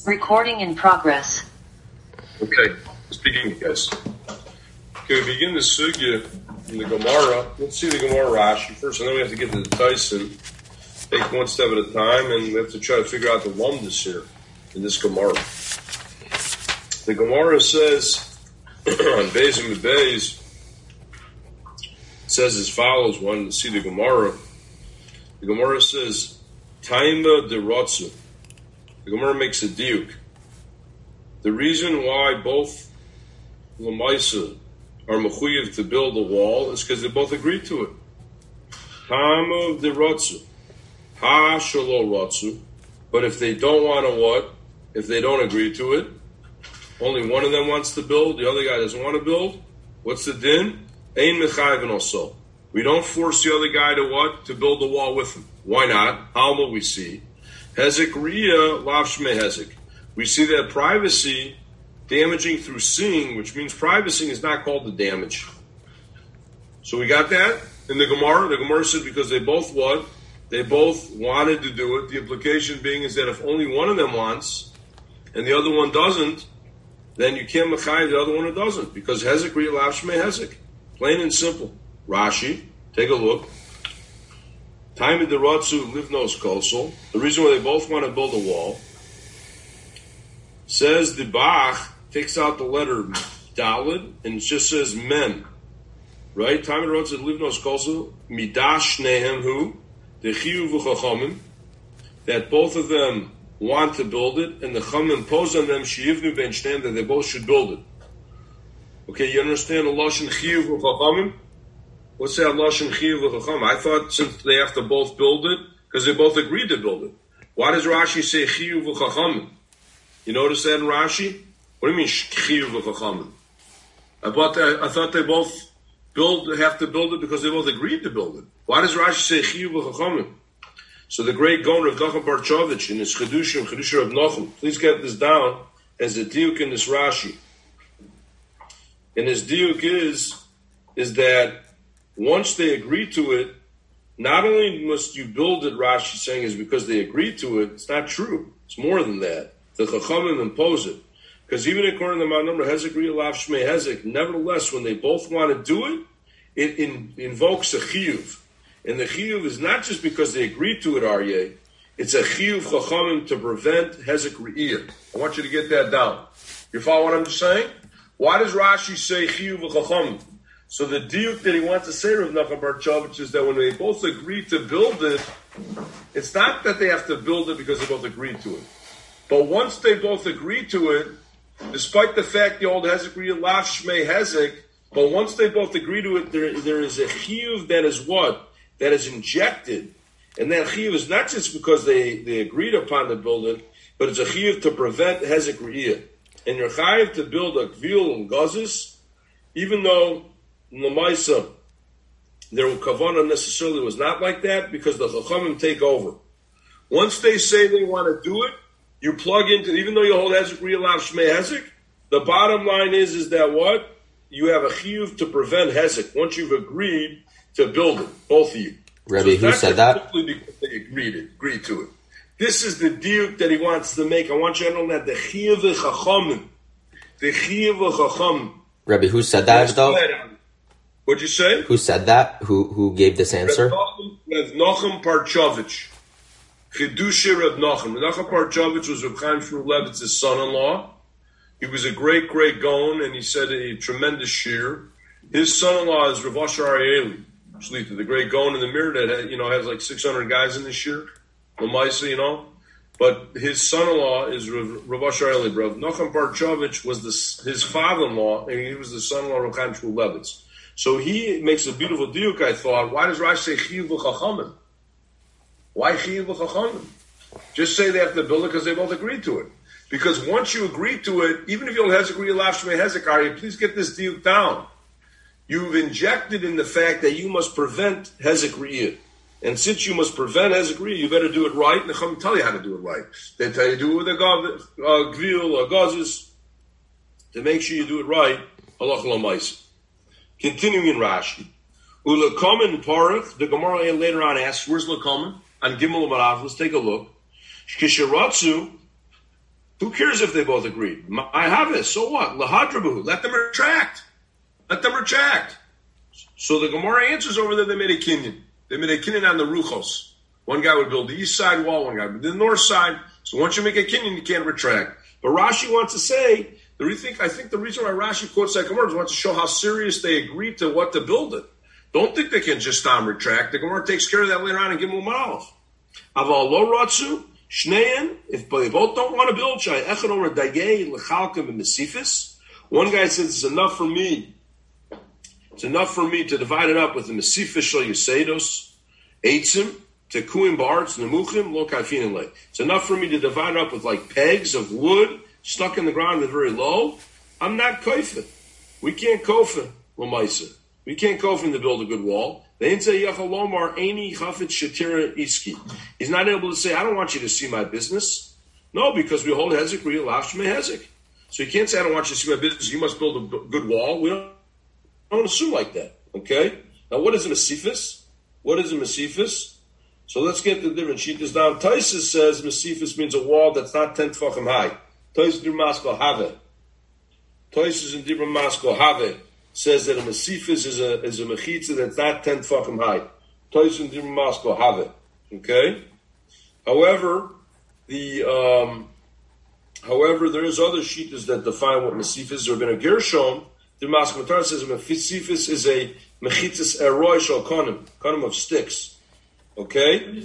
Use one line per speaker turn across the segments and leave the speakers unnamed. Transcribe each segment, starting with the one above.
Recording in progress.
Okay, speaking, guys. Okay, we begin the sugya in the Gemara. Let's see the Gemara Rashi first, and then we have to get to the Tyson. Take one step at a time, and we have to try to figure out the lumdus here in this Gemara. The Gemara says on Beis and Beis, says as follows. One to see the Gemara. The Gemara says, Taima de Rotzu. The Gemara makes a diuk. The reason why both Lamaisa are mechuyev to build a wall is because they both agreed to it. Taima de Rotzu. Ha shelo Rotzu. But if they don't want to what? If they don't agree to it, only one of them wants to build, the other guy doesn't want to build, what's the din? Ein mechayven also. We don't force the other guy to what? To build the wall with him. Why not? How will we see? Hezek Riyah lav shmei Hezek. We see that privacy, damaging through seeing, which means privacy is not called the damage. So we got that in the Gemara. The Gemara said because they both what? They both wanted to do it. The implication being is that if only one of them wants and the other one doesn't, then you can't mechayiv the other one who doesn't, because Hezek Riyah lav shmei Hezek. Plain and simple. Rashi, take a look. Time in the Ratsu Livnos Kosel. The reason why they both want to build a wall, says the Bach takes out the letter Dalid and it just says Mem. Right? Time in the Ratsu Livnos Kosel. Midash Nehem Hu. The Chiyuv Chachamim. That both of them want to build it, and the Chachamim impose on them Sheyivnu Ben Shneim that they both should build it. Okay, you understand the Lashon Chiyuv Chachamim? What's that Lashon Chiyuv Chacham? I thought since they have to both build it, because they both agreed to build it. Why does Rashi say Chiyuv Chacham? You notice that in Rashi? What do you mean Chiyuv Chacham? I thought they both have to build it because they both agreed to build it. Why does Rashi say Chiyuv Chacham? So the great Gaon of Nachum Barchovich in his Chedushim of Nachum, please get this down as a diuk in this Rashi. And his diuk is that once they agree to it, not only must you build it, Rashi saying, is because they agreed to it. It's not true. It's more than that. The Chachamim impose it. Because even according to my number, Hezek Riyah lav shmei Hezek, nevertheless, when they both want to do it, it invokes a chiyuv. And the chiyuv is not just because they agreed to it, Aryeh. It's a chiyuv Chachamim to prevent Hezek Riyah. I want you to get that down. You follow what I'm saying? Why does Rashi say chiyuv Chachamim? So the diuk that he wants to say, Rav Nachum Barchovich, is that when they both agree to build it, it's not that they have to build it because they both agreed to it. But once they both agree to it, despite the fact the old Hezek Riyah lav shmei Hezek, but once they both agree to it, there is a chiyuv that is what? That is injected. And that chiyuv is not just because they agreed upon to build it, but it's a chiyuv to prevent Hezek Riyah. And you're chayiv to build a gvil and gazis, even though in the Maisa, their kavanah necessarily was not like that, because the Chachamim take over. Once they say they want to do it, you plug into, even though you hold Hezek Riyah lav shmei Hezek, the bottom line is that what? You have a chiyuv to prevent Hezek once you've agreed to build it, both of you.
Rebbe,
so
who said that?
Simply because they agreed to it. This is the diuk that he wants to make. I want you to know that the chiyuv Chachamim, the chiyuv Chachamim.
Rebbe, who said that though?
What'd you say?
Who said that? Who gave this answer?
Rav Nachum Barchovich. Chedusha Rav Nachum. Rav Nachum Barchovich was Rav Chaim Shmulevitz's son-in-law. He was a great, great Gaon, and he said a tremendous shir. His son-in-law is Rav Asher Arieli, Shlita, the great Gaon in the mirror that has like 600 guys in this shir. Lamaisa, But his son-in-law is Rav Asher Arieli. Rav Nachum Barchovich was his father-in-law, and he was the son-in-law of Rav Chaim Shmulevitz. So he makes a beautiful diuk, I thought. Why does Rashi say chiyuv v'chachamim? Why chiyuv v'chachamim? Just say they have to build it because they both agreed to it. Because once you agree to it, even if you don't Hezek Riyah lav shmei Hezek, please get this diuk down. You've injected in the fact that you must prevent Hezek Riyah. And since you must prevent Hezek Riyah, you better do it right. And the Chachamim tell you how to do it right. They tell you to do it with a gvil or gazis. To make sure you do it right, halach l'maisa. Continuing in Rashi. Ulakomen Parach, the Gemara later on asks, where's Lakomen? On Gimel Marav, let's take a look. Kisharatsu, Who cares if they both agreed? I have it. So what? Lahadrabu. Let them retract. Let them retract. So the Gemara answers over there. They made a kinyan. They made a kinyan on the ruchos. One guy would build the east side wall. One guy would build the north side. So once you make a kinyan, you can't retract. But Rashi wants to say. I think the reason why Rashi quotes that Gemara is wants to show how serious they agreed to what to build it. Don't think they can just retract. The Gemara takes care of that later on and give them a malach. Aval lo ratzu. Shnein, if they both don't want to build, one guy says it's enough for me. It's enough for me to divide it up with the mesifis shel yiseidos, eitzim, tekuim ba'arts, nemuchim, lo kaifinin le. It's enough for me to divide it up with like pegs of wood stuck in the ground and very low. I'm not koifin. We can't koifin l'maisa. We can't koifin to build a good wall. He's not able to say, I don't want you to see my business. No, because we hold hezek real lafshme hezek. So you can't say, I don't want you to see my business. You must build a good wall. We don't assume like that. Okay? Now, what is a mesifis? What is a mesifis? So let's get the different sheetas down. Taisus says mesifis means a wall that's not 10 tefachim high. Taisus in Dibra Maskal Taisus in Dibra Maskal says that a mesifis is a mechitza that's not 10 tefachim high. Taisus in Dibra Maskal Have. Okay? However, there is other shittas that define what mesifis is. There have been a Gershom. The Maskal Matar says a mesifis is a mechitzas eroi shal konim of sticks. Okay?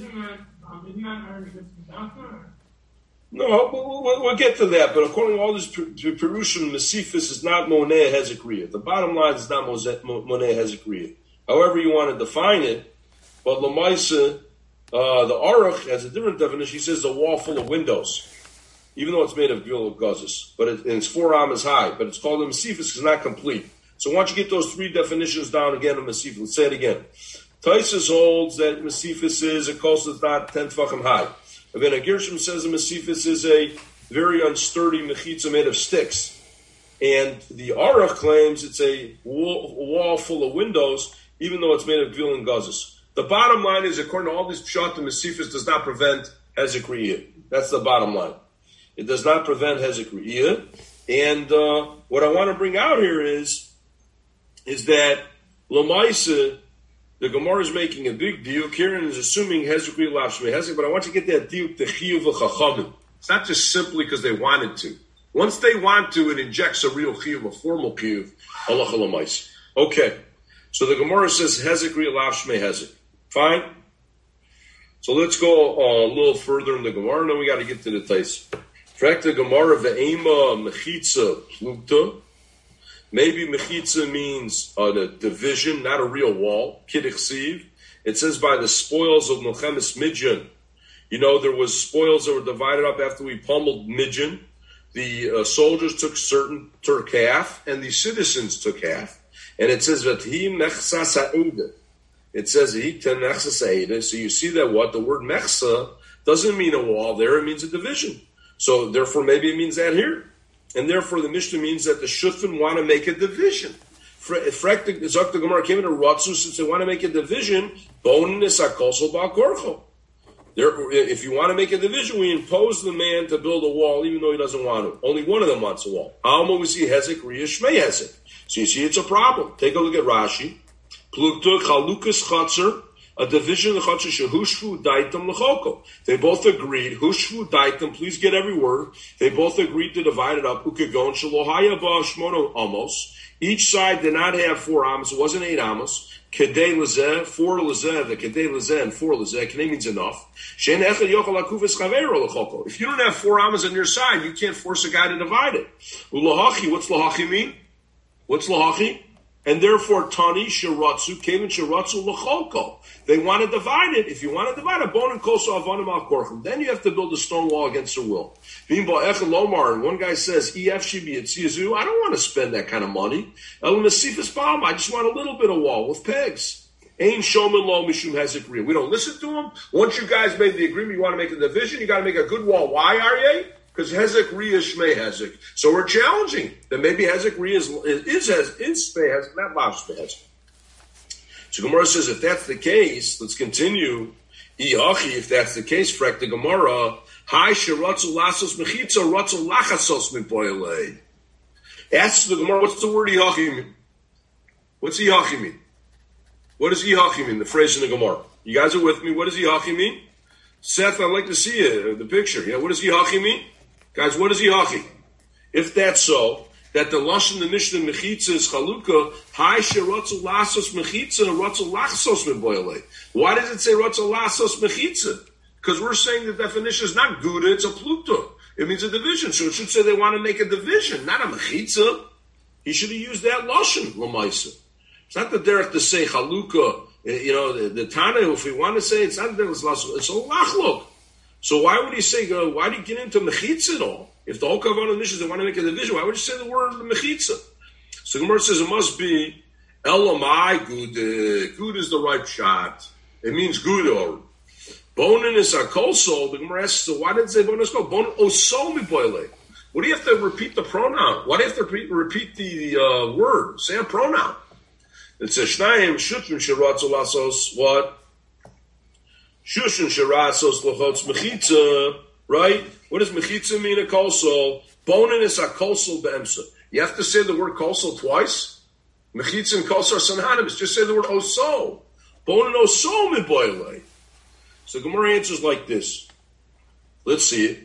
No, we'll get to that. But according to all this Perushim, mesifis is not moneh hezekriya. The bottom line is not moneh hezekriya. However you want to define it, but Lamaisa, the Aruch has a different definition. He says a wall full of windows, even though it's made of gil gazes, but it's 4 amas high. But it's called a mesifis because it's not complete. So once you get those 3 definitions down again of mesifis, let's say it again. Taisus holds that mesifis is a coastal that's not 10 tefachim high. Again, a Gershom says a mesifis is a very unsturdy mechitza made of sticks. And the Aruch claims it's a wall full of windows, even though it's made of gvil and gazes. The bottom line is, according to all these pshat, the mesifis does not prevent hezek riyah. That's the bottom line. It does not prevent hezek riyah. And what I want to bring out here is that Lamaisa, the Gemara is making a big deal. Kieran is assuming hezek riyah lafshmei hezek, but I want you to get that deal to chiyuv v'chachamim. It's not just simply because they wanted to. Once they want to, it injects a real chiyuv, a formal chiyuv, halacha lamaisa. Okay. So the Gemara says hezek riyah lafshmei hezek. Fine. So let's go a little further in the Gemara, and then we got to get to the Tais. Frak the Gemara ve'ema mechitza plukta. Maybe mechitza means a division, not a real wall. Kiddichsiv. It says by the spoils of Milchemes Midyan. You know, there was spoils that were divided up after we pummeled Midyan. The soldiers took half, and the citizens took half. And it says Vathi mechsa sa'eda. It says Hikta mechsa sa'eda. So you see that what? The word mechsa doesn't mean a wall there, it means a division. So therefore maybe it means that here. And therefore the Mishnah means that the Shutfin want to make a division. If the Gemara came into Ratzu, since they want to make a division, if you want to make a division, we impose the man to build a wall, even though he doesn't want to. Only one of them wants a wall. Alma we see Hezek, Riyah, Shmei Hezek. So you see it's a problem. Take a look at Rashi. Plukta Chalukas Chatzer, a division of Chatzer Shehushvu Daitam Lechoko. They both agreed, Hushvu Daitam, please get every word. They both agreed to divide it up. Ukagon Shalohaya Ba Shmono Amos. Each side did not have 4 amos. It wasn't 8 amos. Kedei lezeh, 4 lezeh, the kedei lezeh and 4 lezeh. Kedei means enough. Shein echad yochel akufes chaveiro lechoko. If you don't have 4 amos on your side, you can't force a guy to divide it. Ulahachi, what's lahachi mean? What's lahachi? And therefore, Tani Shiratsu came in Shiratsu Lachoko. They want to divide it. If you want to divide it, Bon and Koso Avonim Al Korchim, then you have to build a stone wall against their will. Lomar, and one guy says, EF Shibi Etziazu, I don't want to spend that kind of money. El Mesifis Baum, I just want a little bit of wall with pegs. Ain Shoman Lo Mishum Hezek Riyah. We don't listen to him. Once you guys made the agreement, you want to make a division, you got to make a good wall. Why, Aryeh? Because Hezek Riyah is Shmei Hezek. So we're challenging that maybe Hezek Riyah is Shmei Hezek, not Lav Shmei Hezek. So Gemara says, if that's the case, let's continue. If that's the case, Frek the Gemara, Hi sheratzu lasos mechitza ratzu lachasos mipoilei. Asks the Gemara, what's the word ihachi mean? What's ihachi mean? What does ihachi mean? The phrase in the Gemara. You guys are with me. What does ihachi mean? Seth, I'd like to see the picture. Yeah, what does ihachi mean? Guys, what is ihachi? If that's so, that the lashon the Mishnah mechitza is chalukah, hi sheratzu lasos mechitza ratzu lachsos mipoilei. Why does it say ratzu lasos mechitza? Because we're saying the definition is not Gouda, it's a Pluto. It means a division. So it should say they want to make a division, not a Mechitza. He should have used that Lashon, Lamaisa. It's not the derech to say Chalukah, the Tana, if we want to say it's not derech Lashon, it's a Lachlok. So why would he say, why do you get into Mechitza at all? If the whole Kavanah Mishnah is they want to make a division, why would you say the word Mechitza? So Gemara says it must be Elamai Gouda. Gouda is the right shot. It means Gouda. Bonin is a kosol. The Gemara asks, so why did it say bonin is kosol? Bonin oso mipoile. What do you have to repeat the pronoun? Why do you have to repeat the word? Say a pronoun. It says shnayim shutun sheratzu lasos what? Shushin sheratzus lachotz mechitza. Right? What does mechitza mean? A kosol. Bonin is a kosol beemsa. You have to say the word kosol twice. Mechitza and kosol are synonymous. Just say the word oso. Bonin oso mipoile. So Gemara answers like this. Let's see it.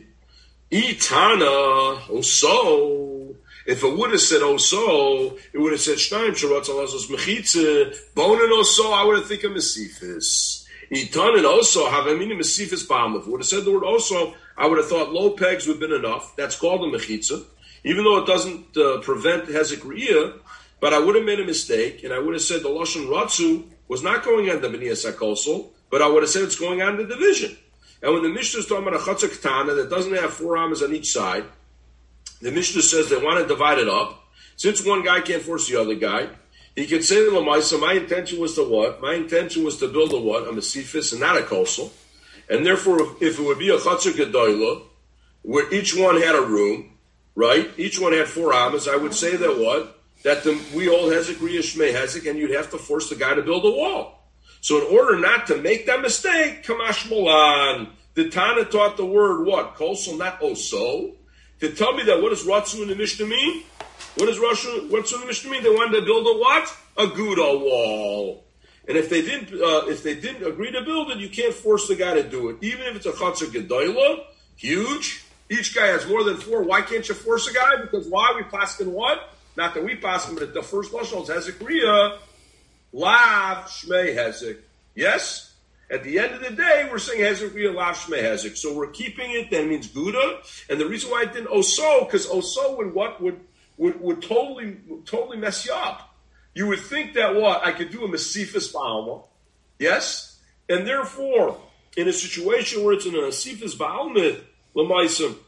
Itana, oso. If it would have said oso, it would have said Shnaim Sharatz Alazos Mechitze, Bonin oso, I would have think of Mesifis. Itana and oso have a meaning Mesifis Ba'am. If it would have said the word oso, I would have thought low pegs would have been enough. That's called a Mechitze. Even though it doesn't prevent Hezek Riyah, but I would have made a mistake, and I would have said the Lashon Ratzu was not going on the B'niyas HaKosol, but I would have said it's going on in the division. And when the Mishnah is talking about a Chatzah Ketana that doesn't have 4 amas on each side, the Mishnah says they want to divide it up. Since one guy can't force the other guy, he can say to Lamaisa, my intention was to what? My intention was to build a what? A Mesifis and not a Kosel. And therefore, if it would be a Chatzah Gedoyla, where each one had a room, right? Each one had 4 amas, I would say that what? That we all Hezek Riyah Shmei Hezek, and you'd have to force the guy to build a wall. So in order not to make that mistake, Kamash Molan, the Tana taught the word what? Kosel, not oso. To tell me that what does Ratzu in the Mishnah mean? What does Ratzu in the Mishnah mean? They wanted to build a what? A Gouda wall. And if they didn't agree to build it, you can't force the guy to do it. Even if it's a Chatzah Gedoyla, huge, each guy has more than 4. Why can't you force a guy? Because why? We paskin what? Not that we paskin, but the first lashon is Hezek Riyah. Lav Shmei Hezek. Yes? At the end of the day, we're saying Hezek Riyah Lav Shmei Hezek. So we're keeping it, that means Gouda. And the reason why I didn't Oso, because Oso would totally mess you up. You would think that what? I could do a Mesifis Ba'alma. Yes? And therefore, in a situation where it's in a Mesifis Ba'alma, L'maisam,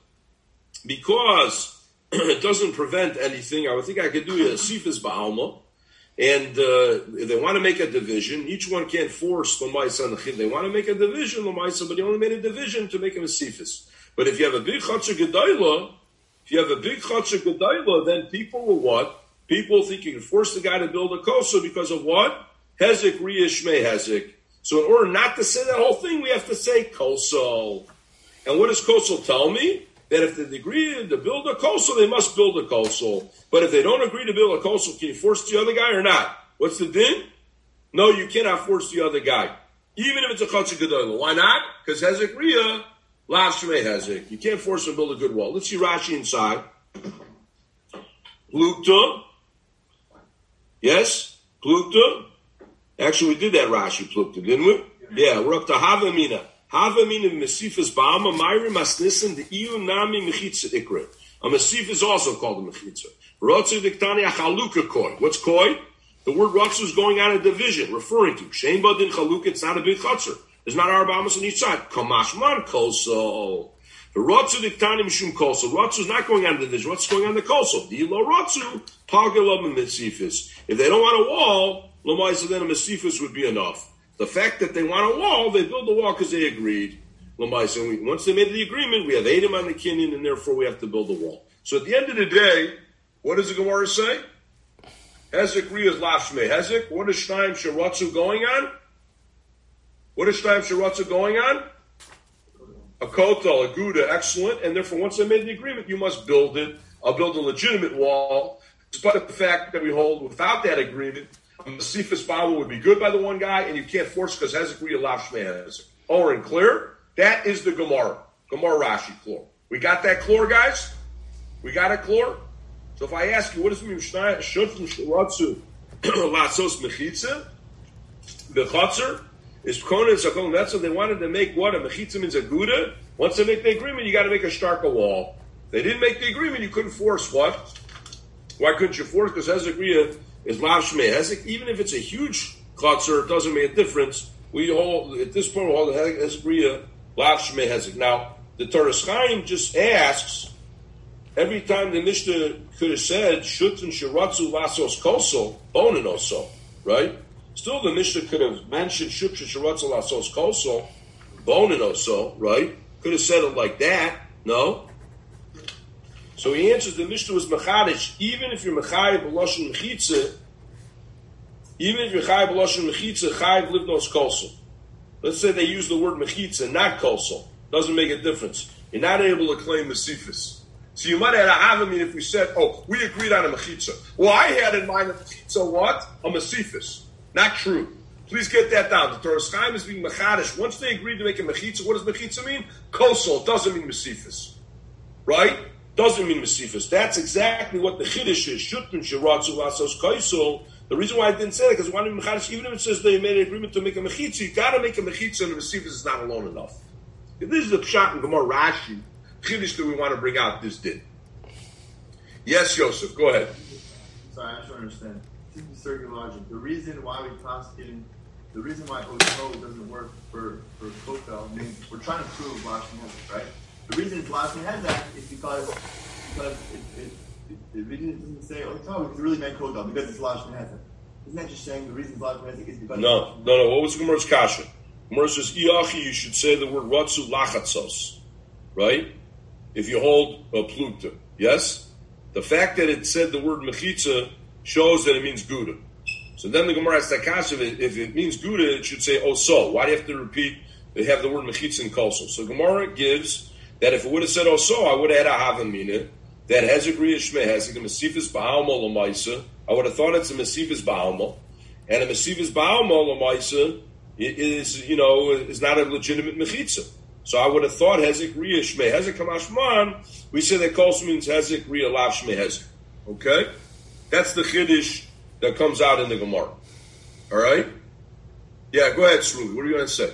because it doesn't prevent anything, I would think I could do a Mesifis Ba'alma. And if they want to make a division, each one can't force Lamaisa and the Chid. They want to make a division, Lamaisa, but they only made a division to make a Mesifis. But if you have a big Chatzah Gedoyla, then people will what? People think you can force the guy to build a kosa because of what? Hezek Riyah Shmei Hezek. So in order not to say that whole thing, we have to say kosel. And what does kosel tell me? That if they agree to build a kosel, they must build a kosel. But if they don't agree to build a kosel, can you force the other guy or not? What's the din? No, you cannot force the other guy. Even if it's a Chatzah Gedoyla. Why not? Because Hezek Riyah, Lav Shmei Hezek. You can't force him to build a good wall. Let's see Rashi inside. Plukta. Yes? Plukta. Actually, we did that Rashi, Plukta, didn't we? Yeah, we're up to Havamina. Havamina Mesifas Ba'ama Mayri Masnisan the Iu Nami Mechitza Ikra. A Mesif is also called a Mechitza. Rotzu Diktani Achaluka Koi. What's Koi? The word Rotzu is going on a division, referring to Shein Badin Chaluka, it's not a big Chatzar. There's not Arbamas on each side. Kamashman Kosel. The Rotzu Diktani Mishum Kosel. Rotzu is not going on a division. What's going on the Kosel? The Ilo Rotzu, Pagalab and Mesifis. If they don't want a wall, Lamaisa, then a Mesifis would be enough. The fact that they want a wall, they build the wall because they agreed. Once they made the agreement, we have Edom on the Kinyan, and therefore we have to build a wall. So at the end of the day, what does the Gemara say? Hezek Riyah is Lav Shmei Hezek. What is Shnayim Sharatzu going on? What is Shnayim Sharatzu going on? a kotel, a gouda, excellent, and therefore once I made the agreement, you must build it. I'll build a legitimate wall, despite the fact that we hold without that agreement, a Masifas Bama would be good by the one guy, and you can't force because Hezek Riyah Lav Shmei Hezek. Or in clear, that is the Gemara. Gemara Rashi chlor. We got that chlor, guys? We got it chlor? So if I ask you, what does it mean? Shutfim Shiratsu Latsos Mechitza? The Chatzar is Kohen and Sakon Netzel. They wanted to make what? A Mechitza means a Gouda. Once they make the agreement, you got to make a Shtarka wall. They didn't make the agreement, you couldn't force what? Why couldn't you force? Because Hezek Riyah is Lav Shmei Hezek. Even if it's a huge Chatzar, it doesn't make a difference. We hold, at this point, we hold Hezek Riyah Lav Shmei Hezek. Now, the Toras Chaim just asks, every time the Mishnah could have said, Shutun Shiratzu Lasos Kosel, Bonin also, right? Still, the Mishnah could have mentioned Shutun Shiratzu Lasos Kosel, Bonin also, right? Could have said it like that. No. So he answers, the Mishnah was Mechadish, even if you're Mechayiv B'Loshen Mechitza, Chayiv Livnos Kosel. Let's say they use the word Mechitza, not Kosel. Doesn't make a difference. You're not able to claim Mesifis. So you might have a Havamim if we said, oh, we agreed on a Mechitza. Well, I had in mind a Mechitza what? A Mesifis. Not true. Please get that down. The Toras Chaim is being Mechadish. Once they agreed to make a Mechitza, what does Mechitza mean? Kosel. Doesn't mean Mesifis. Right? Doesn't mean Mesifis. That's exactly what the Chiddush is. Shutun Shiratzu Lasos Kosel. The reason why I didn't say that, because one Mechadish, even if it says they made an agreement to make a Mechitza, you got to make a Mechitza, and the Mesifis is not alone enough. If this is the Pshat in Gemara Rashi, Chiddush that we want to bring out, this did. Yes, Yosef, go ahead.
Sorry, I just don't understand. Simple circular logic. The reason why we tossed in, the reason why Oto doesn't work for Kotel means we're trying to prove Lashon Hezek, right? The reason it's Lashon Hezek is because the reason it doesn't say Oto because it really meant Kotel because it's Lashon Hezek. Isn't that just saying the reason it's Lashon Hezek is because
No. What was Gemara's kasha? Gemara says, Iachi, you should say the word Ratzu Lachatzos, right? If you hold a Pluta. Yes? The fact that it said the word Mechitza shows that it means Gouda. So then the Gemara has that kasha, if it means Gouda, it should say Oso. Why do you have to repeat, they have the word Mechitza and Kosel? So Gemara gives that if it would have said Oso, I would have had a Havamina, that Hezek Riyah Shmei Hezek, a Mesifis Ba'alma L'maisa. I would have thought it's a Mesifis Ba'alma. And a Mesifis Ba'alma L'maisa is not a legitimate Mechitza. So I would have thought Hezek Riyah Shmei Hezek Kamashman, we say that Kosel means Hezek Riyah Lav Shmei Hezek. Okay? That's the Chiddush that comes out in the Gemara. All right? Yeah, go ahead, Sruvi. What are you going to say?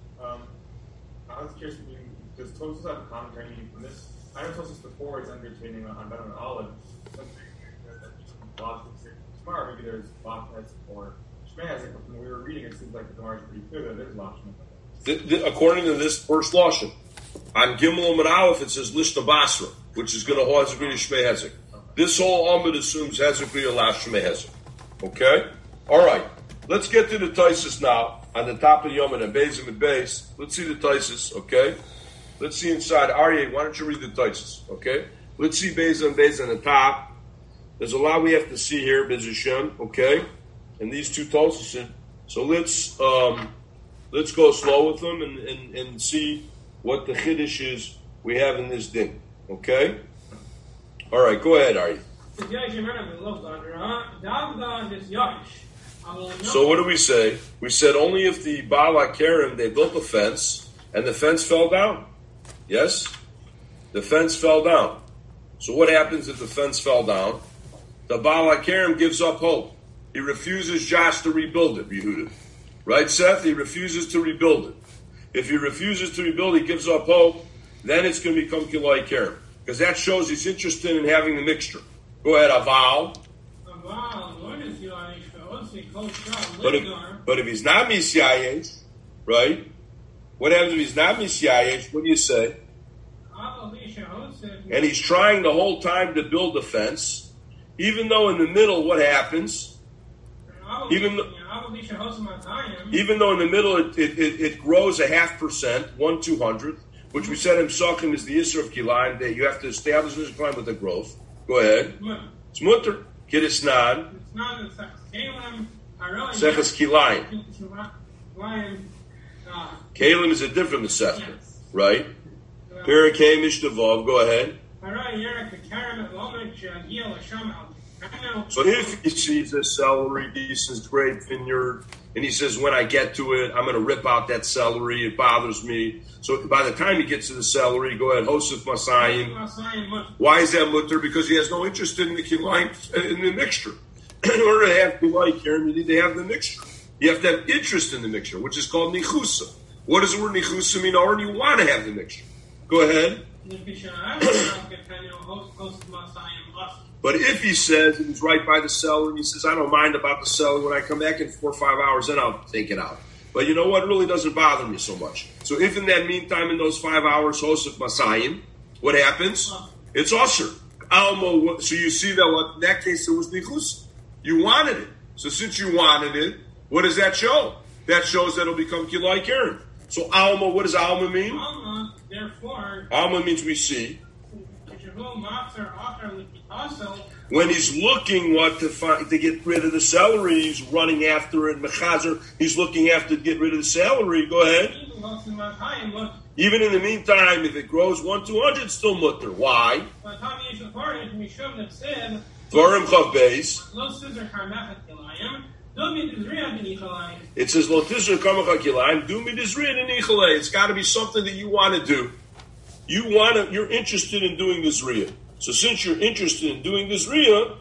I was curious, does Tosfos have a commentary from this? I know Tosfos before is entertaining on Ben and Olive. Tomorrow, maybe there's Lachnes or Shmei Hezek, but when we were reading, it seems like the Gemara is pretty clear that there's Lachnes.
According to this first Lashon, on Gimel and Aleph, it says Lishna Basra, which is going to hold Hezek Riyah Shmei Hezek. This whole Amud assumes Hezek Riyah Lav Shmei Hezek. Okay? All right. Let's get to the Taisus now. On the top of the Yom and Bezim and Beis. Let's see the Taisus, okay? Let's see inside. Aryeh, why don't you read the Taisus, okay? Let's see Bezim and Beis on the top. There's a lot we have to see here, Bez Hashem, okay? And these two Taisus. So let's go slow with them and see what the Chiddush is we have in this din, okay? All right, go ahead, Aryeh. So what do we say? We said only if the Baal HaKerem, they built a fence, and the fence fell down. Yes? The fence fell down. So what happens if the fence fell down? The Baal HaKerem gives up hope. He refuses Josh to rebuild it, Yehuda. Right, Seth? He refuses to rebuild it. If he refuses to rebuild, he gives up hope, then it's going to become Kilai Kerem. Because that shows he's interested in having the mixture. Go ahead, Aval. But if he's not Misyayesh, right? What happens if he's not Misyayesh? What do you say? And he's trying the whole time to build a fence, even though in the middle, what happens? Even though in the middle it grows 0.5%, 1/200th, which we said in Psachim is the Isser of Kilayim, that you have to establish this Kilayim with the growth. Go ahead. It's mutter. Kidisnan. Seches Kilayim. Kalim is a different Masechta, right? Perikei Mishtavav, go ahead. So if he sees a celery, decent grape vineyard, and he says, when I get to it, I'm going to rip out that celery, it bothers me. So by the time he gets to the celery, go ahead, Hosef Masayim. Why is that mutter? Because he has no interest in the kilayim, in the mixture. In order to have kilayim here, you need to have the mixture. You have to have interest in the mixture, which is called nichusa. What does the word nichusa mean? Or you want to have the mixture. Go ahead. But if he says, and he's right by the cellar, and he says, I don't mind about the cellar, when I come back in 4 or 5 hours, then I'll take it out. But you know what? It really doesn't bother me so much. So if in that meantime, in those 5 hours, Hosef Masayim, what happens? It's Osir. Almo, so you see that in that case, it was Nichus. You wanted it. So since you wanted it, what does that show? That shows that it'll become Kilai Karen. So Alma, what does Alma mean?
Alma, therefore,
Alma means we see. When he's looking to get rid of the celery, he's running after it. Mechazer, he's looking after to get rid of the celery. Go ahead. Even in the meantime, if it grows 1-200, it's still mutter. Why? Dvarim Chav Beis. It says Lo Tizra Kamacha Kilayim Dumi Dizriya Ninichale. It's got to be something that you want to do. You're interested in doing the Zriya. So since you're interested in doing the Zriya,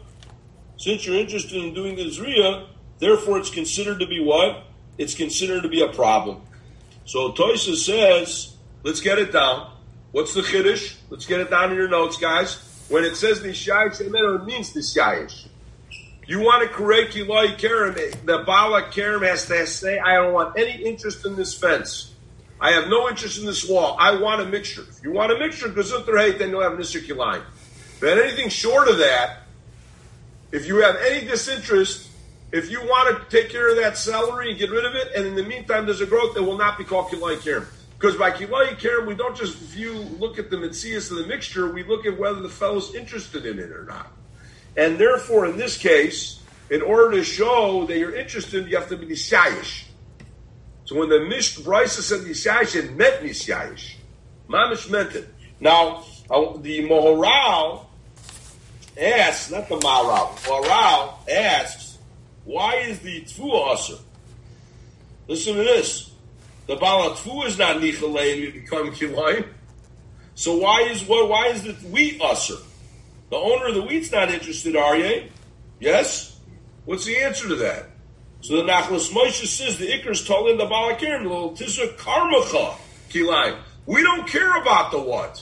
therefore it's considered to be what? It's considered to be a problem. So Toysa says, let's get it down. What's the Chiddush? Let's get it down in your notes, guys. When it says Nishayish, it means Nishayish. You want to create Kilai Kerem, the Bala Kerem has to say, I don't want any interest in this fence. I have no interest in this wall. I want a mixture. If you want a mixture, then you'll have Nisr Kilai. But anything short of that, if you have any disinterest, if you want to take care of that celery and get rid of it, and in the meantime there's a growth, it will not be called Kilai Kerem. Because by Kilai Kerem, we don't just look at the Metzias of the mixture, we look at whether the fellow's interested in it or not. And therefore, in this case, in order to show that you're interested, you have to be nishayish. So when the Brisa said nishayish, it meant nishayish. Mamish meant it. Now, the Moharal asks, not the Moharal asks, why is the Tfu Asr? Listen to this. The Bala Tfu is not Nichalei and you become Kilayim. So why is the wheat Asr? The owner of the wheat's not interested, are you? Yes? What's the answer to that? So the Nachlas Moshe says the Ikar's told in the Balakirim, little Tisra Karmacha Kilayim. We don't care about the what?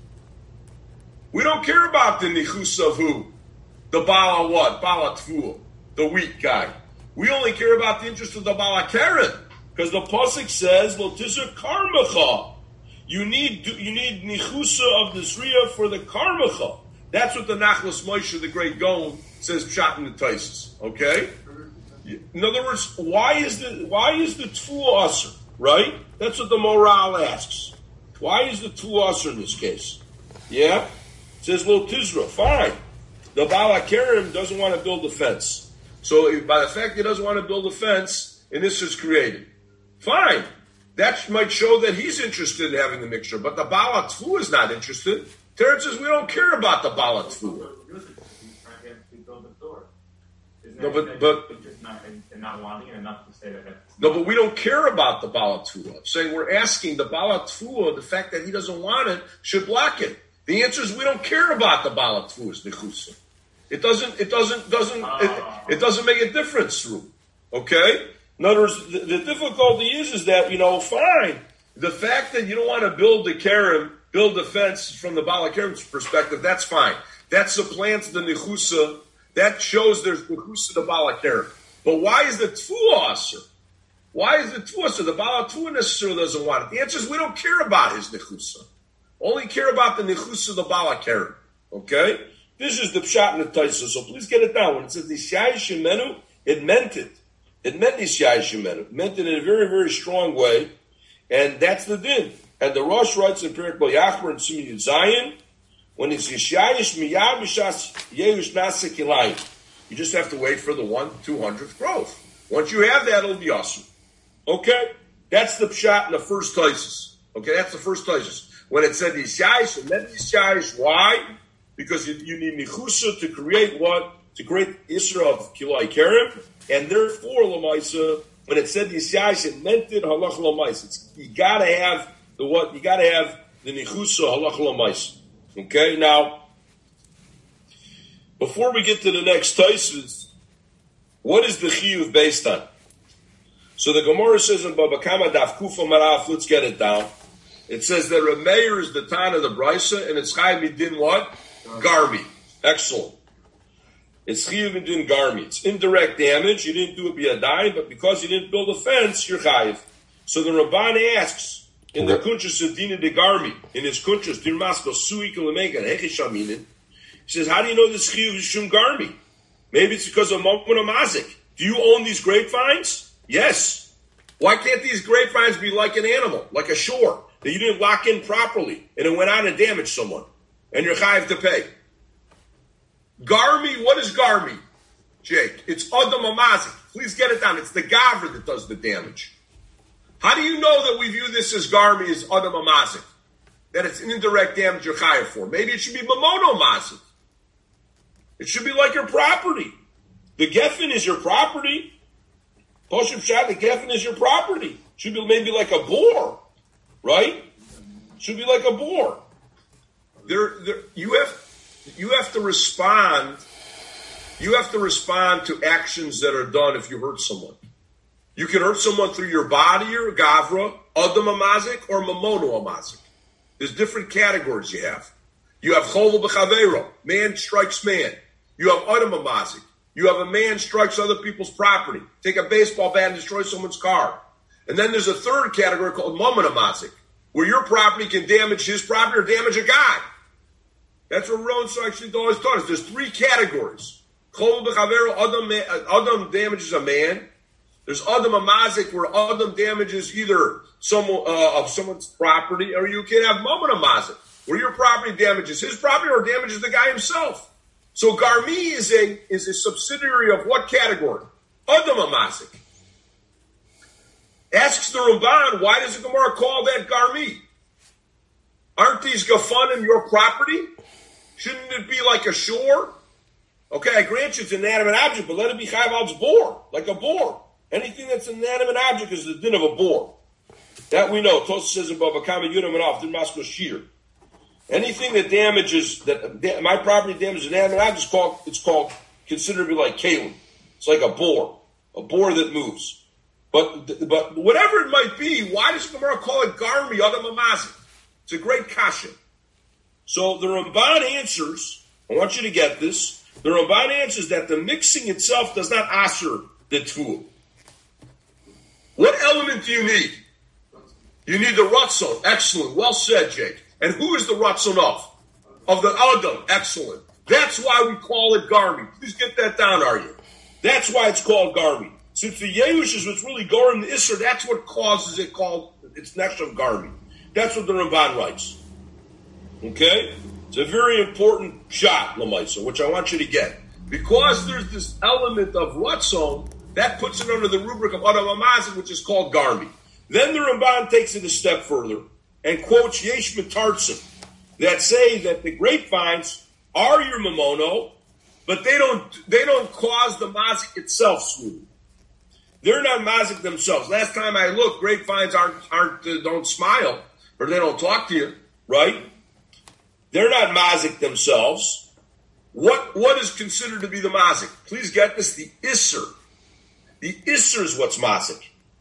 We don't care about the Nichus of who? The Bala what? Bala Tfuah, the wheat guy. We only care about the interest of the Balakirim. Because the Pasuk says, Lo Tisra Karmacha. You need Nichusa of the Zriya for the Karmacha. That's what the Nachlas Moshe, the great Gaon, says pshat in the Taisus. Okay? In other words, why is the Tfu Aser? Right? That's what the Moral asks. Why is the Tfu Aser in this case? Yeah? It says Lo Tizra. Fine. The Bala Kerem doesn't want to build a fence. So by the fact he doesn't want to build a fence, and this is created. Fine. That might show that he's interested in having the mixture, but the Bala Tfu is not interested. Terence says we don't care about the Bala Tfu. No, but
not wanting it enough to say that.
No, but we don't care about the Bala Tfuah. Saying we're asking the Bala Tfuah, the fact that he doesn't want it should block it. The answer is we don't care about the Bala Tfuah's Nechusa. It doesn't make a difference through. Okay? In other words, the difficulty is that, fine. The fact that you don't want to build the fence from the Bala Kerem's perspective, that's fine. That supplants the Nechusa. That shows there's Nechusa to Bala Kerem. But why is the Tfuah Aser? Why is the Tfuah Aser? The Bala Tfuah necessarily doesn't want it. The answer is we don't care about his Nechusa. Only care about the Nechusa of the Bala Kerem. Okay? This is the Pshat in the Taisa. So please get it down. When it says Nishyai Shemenu, it meant it. It meant Nishyai Shemenu. It meant it in a very, very strong way. And that's the din. And the Rosh writes in Perek Bo Yachmer and Siman Yud Zayin, when it's Yishayish Miyad B'Shas Yehush Nasa Kilayim. You just have to wait for the 1/200th growth. Once you have that, it'll be awesome. Okay? That's the Pshat in the first Taisus. Okay, that's the first Taisus. when it said Yishayish and then Yishayish. Why? Because you need Nichusa to create what? To create Isra of Kilai Kerem, and therefore, Lamaisa, when it said Yishayish, it meant it Halach Lamais. You gotta have the what? You gotta have the Nichusa Halach Lamais. Okay, now, before we get to the next Taisus, what is the Chiyuv based on? So the Gemara says in Baba Kama Daf Kufa Maraf, let's get it down. It says that Rameir is the Tan of the Brisa, and it's Chayiv Midin what? Garmi. Excellent. It's Chiyuv Midin Garmi. It's indirect damage. You didn't do it biyadayim, but because you didn't build a fence, you're Chayiv. So the Ramban asks, in the Kunchas of Dina de Garmi, in his Kunchas, Dir Masko Sui Kilameka, Hechishaminin, he says, how do you know this Chiyuv is Shum Garmi? Maybe it's because of Mokman Mazik. Do you own these grapevines? Yes. Why can't these grapevines be like an animal, like a shore, that you didn't lock in properly, and it went out and damaged someone, and you're chayiv to pay? Garmi, what is Garmi, Jake? It's Adam Amazik. Please get it down. It's the Gavra that does the damage. How do you know that we view this as Garmi, as Adam Amazik? That it's an indirect damage you're chayiv for? Maybe it should be Mamono Mazik. It should be like your property. The Geffen is your property. Poshup Shad, the Geffen is your property. It should be maybe like a boar, right? It should be like a boar. You have to respond. You have to respond to actions that are done if you hurt someone. You can hurt someone through your body or gavra, adam amazik, or mamono amazik. There's different categories you have. You have chol b'chavero, man strikes man. You have adam amazik. You have a man strikes other people's property. Take a baseball bat and destroy someone's car. And then there's a third category called mammon amazik, where your property can damage his property or damage a guy. That's what Rowan actually always taught us. There's three categories. Chol b'chavero, adam damages a man. There's adam amazik, where adam damages either of someone's property, or you can have mammon amazik, where your property damages his property or damages the guy himself. So Garmi is a subsidiary of what category? Adam amazik. Asks the Ramban, why does the Gemara call that Garmi? Aren't these Gafanim your property? Shouldn't it be like a shore? Okay, I grant you it's an inanimate object, but let it be Chayv al's boar, like a boar. Anything that's an inanimate object is the din of a boar. That we know. Tosa says in Bava Kama Yudam and off, din Masko Shir. Anything that damages, that my property damages an inanimate object, it's called considered to be like Kalim. It's like a boar that moves. But whatever it might be, why does the Gemara call it Garmi, Adam Amazik? It's a great kasha. So the Ramban answers, I want you to get this, the Ramban answers that the mixing itself does not asher the tool. What element do you need? You need the Ratzon. Excellent. Well said, Jake. And who is the Ratzon of? Of the Adam. Excellent. That's why we call it Garmi. Please get that down, are you? That's why it's called Garmi. Since the Yehush is what's really Gorim the Isser, that's what causes it called, it's next of Garmi. That's what the Ramban writes. Okay? It's a very important shot, Lamaisa, which I want you to get. Because there's this element of Ratzon, that puts it under the rubric of Adam Amazik, which is called Garmi. Then the Ramban takes it a step further and quotes Yesh Mitartzim that say that the grapevines are your mamono, but they don't cause the mazik itself swoon. They're not mazik themselves. Last time I looked, grapevines don't smile or they don't talk to you, right? They're not mazik themselves. What is considered to be the mazik? Please get this: the isser. The isser is what's mazik.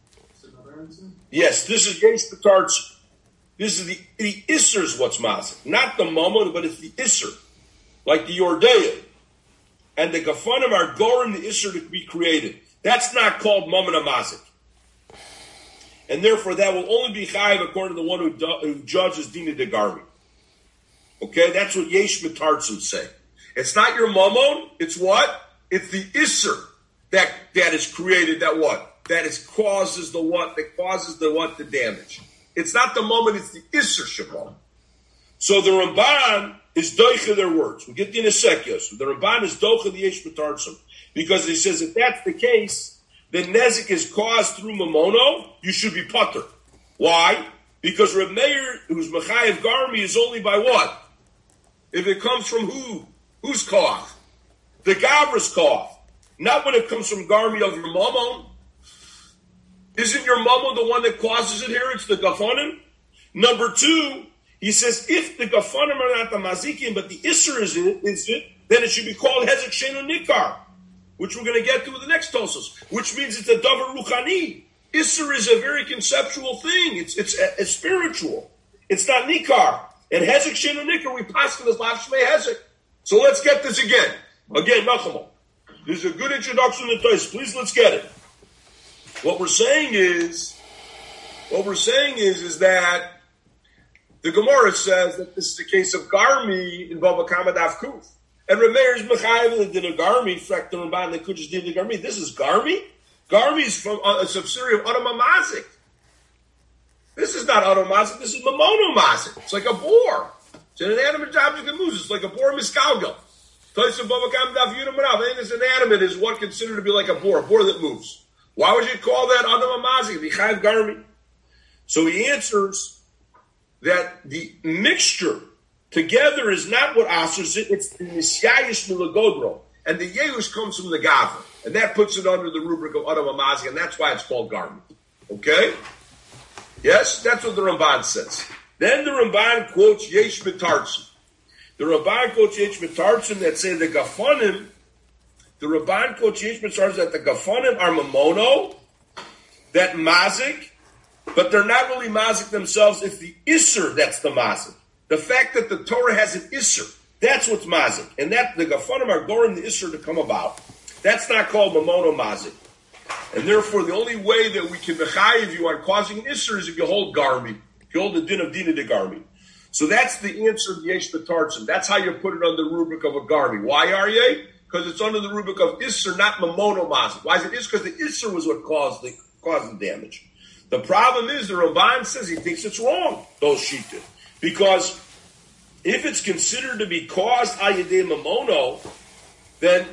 Yes, this is Yesh Mitartzim. This is the isser is what's mazik, not the mammon, but it's the isser, like the Yordeya. And the Gafanim are gorim the isser to be created. That's not called mammon mazik. And therefore that will only be chayiv according to the one who judges Dina de Garmi. Okay, that's what Yesh Mitartzim say. It's not your mammon, it's what? It's the isser that is created, that what? That causes the what? That causes the what? The damage. It's not the moment, it's the Isser Shabbat. So the Ramban is doicha their words. We'll get to in a second. So the Ramban is doicha the Yesh Mitartzim. Because he says if that's the case, then Nezik is caused through Mamono, you should be putter. Why? Because Reb Meir, who's Mechayev Garmi, is only by what? If it comes from who? Whose koach? The Gavra's koach. Not when it comes from Garmi of your Mammon. Isn't your Mammon the one that causes it here? It's the Gafonim. Number two, he says, if the Gafonim are not the Mazikim, but the Isser is it, then it should be called Hezek Shenu Nikar, which we're going to get to with the next Tosos, which means it's a Davar Ruchani. Isser is a very conceptual thing. It's spiritual. It's not Nikar. And Hezek Shenu Nikar, we pass to this Lav Shmei Hezek. So let's get this again. Again, Nachama. This is a good introduction to Tos. Please, let's get it. What we're saying is that the Gemara says that this is the case of Garmi in Bava Kama Daf Kuf. And Rameir's Mechayev did a Garmi, Frek the Ramban, they could just do the Garmi. This is Garmi? Garmi is from a subsidiary of Adam Mazik. This is not Adam Mazik, this is Mamono Mazik. It's like a boar. It's an inanimate object that moves. It's like a boar miskalgal. Anything that's inanimate is what considered to be like a boar that moves. Why would you call that Adam Mazik? Vichayev Garmi. So he answers that the mixture together is not what asers it, it's the Nisyayish Milagodro. And the Yehush comes from the Gavra. And that puts it under the rubric of Adam Amazi, and that's why it's called Garmi. Okay? Yes? That's what the Ramban says. Then the Ramban quotes Yesh Mitartzim. The Ramban quotes Yesh Mitartzim that say the Gafonim, the Ramban quotes Yesh Mitartzim that the Gafonim are Mamono, that Mazik, but they're not really Mazik themselves. It's the Isser that's the Mazik. The fact that the Torah has an Isser, that's what's Mazik. And that the Gafonim are goring the Isser to come about. That's not called Mamono Mazik. And therefore, the only way that we can mechayiv you on causing an Isser is if you hold Garmi. If you hold the din of Dina de Garmi. So that's the answer of Yesh B'Tartzim. That's how you put it under the rubric of a Garmi. Why are you? Because it's under the rubric of Isser, not Mamono Mazik. Why is it Isser? Because the Isser was what caused the damage. The problem is, the Ramban says he thinks it's wrong, those Shita. Because if it's considered to be caused ayadei mamono, then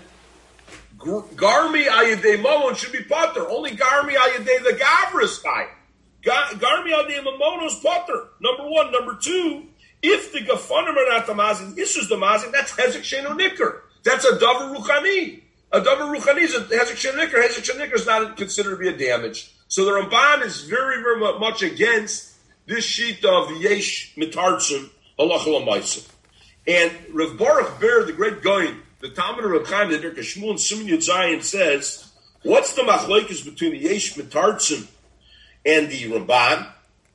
Garmi ayadei mamon should be putter. Only Garmi ayadei the Gavra is time. Garmi ayadei mamono is putter. Number one. Number two, if the Gafonim are not the Mazin, this is the Mazin, that's Hezek Shenu Nikar. That's a Davar Ruchani. A Davar Ruchani is a Hezek Shenu Nikar. Hezek Shenu Nikar is not considered to be a damage. So the Ramban is very, very much against this sheet of Yesh Mitartzim Halacha L'Maisa. And Rav Baruch Ber, the great guy, the Talmud of Rav Chaim, the Derek Shmuel and Siman Yud Zayin says, what's the machlokes between the Yesh Mitartzim and the Ramban?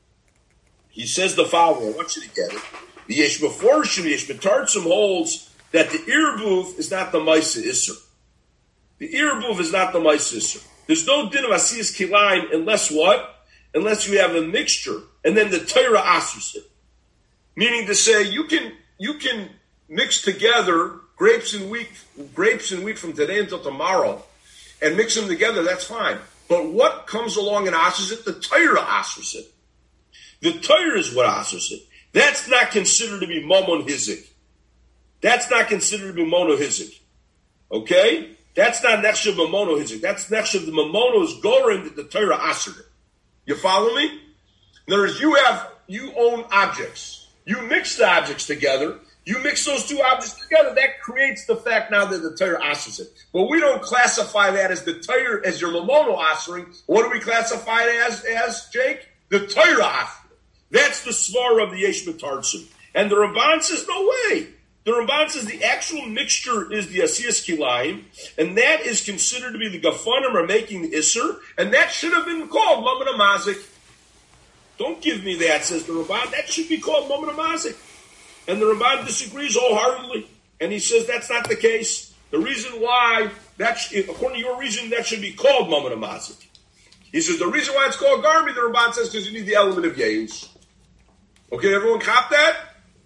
He says the following. I want you to get it. The Yesh Meforshim, the Yesh Mitartzim holds that the Irbuv is not the Maisa Isser. The Irbuv is not the Maisa Isser. There's no din of Asiyas Kilayim unless what? Unless you have a mixture. And then the Torah asers it. Meaning to say, you can mix together grapes and wheat from today until tomorrow, and mix them together, that's fine. But what comes along and asers it? The Torah asers it. The Torah is what asers it. That's not considered to be Momon Hizik. That's not considered to be Mono Hizik. Okay? That's not Nechshav Mamono Hizik. That's Nechshav the Mamono's Gorim that the Torah asered it. You follow me? In other words, you own objects. You mix the objects together. You mix those two objects together. That creates the fact now that the Torah asers it. But we don't classify that as the Torah, as your Mamono asering. What do we classify it as Jake? The Torah asering. That's the svar of the Yesh Mitartzim. And the Ramban says, no way. The Ramban says the actual mixture is the Asiyas Kilayim, and that is considered to be the Gafonim are making the Isser, and that should have been called Mammon Mazik. Don't give me that, says the Ramban. That should be called Mammon Mazik. And the Ramban disagrees wholeheartedly, and he says that's not the case. The reason why, according to your reason, that should be called Mammon Mazik. He says the reason why it's called Garmi, the Ramban says, because you need the element of Yehush. Okay, everyone cop that?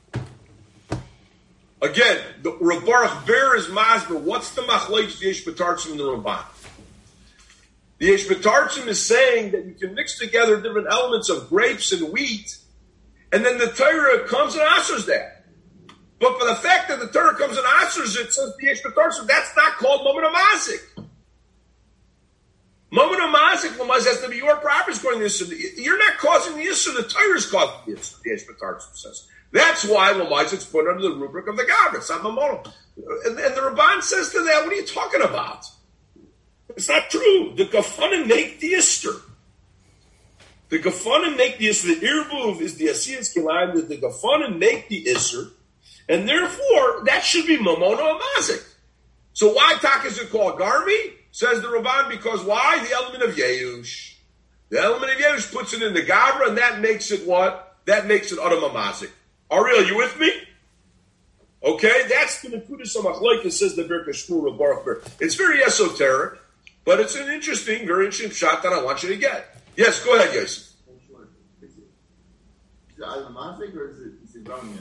Again, the Rav Baruch Ber is Masber. What's the machlokes the Yesh B'Tartzim and the Ramban? The Yesh B'Tartzim is saying that you can mix together different elements of grapes and wheat, and then the Torah comes and answers that. But for the fact that the Torah comes and answers it, says the Yesh B'Tartzim, that's not called Mammon Mazik. Moment of mazik, Lamaz has to be your property according to the Yisr. You're not causing the Yisr, the Torah is causing the Yisr, the Yesh B'Tartzim says. That's why Lamaz it's put under the rubric of the Gavra. It's not Mamono. And the Ramban says to that, what are you talking about? It's not true. The Gafanim make the Yisr. The Gafanim make the Yisr. The Irbuv is the Asiyas Kilayim that the Gafanim make the Yisr. And therefore, that should be Mamono Amazik. So why Tak is it called Garmi? Says the Ramban, because why? The element of Yeush. The element of Yeush puts it in the Gavra, and that makes it what? That makes it Adam Amazik. Ariel, you with me? Okay, that's the Nekudas HaMachloekes, says the Birka Shmuel of Baruch Ber. It's very esoteric, but it's an interesting, very interesting shot that I want you to get. Yes, go ahead, Yosef.
Is it Adam Amazik or is it Garmi?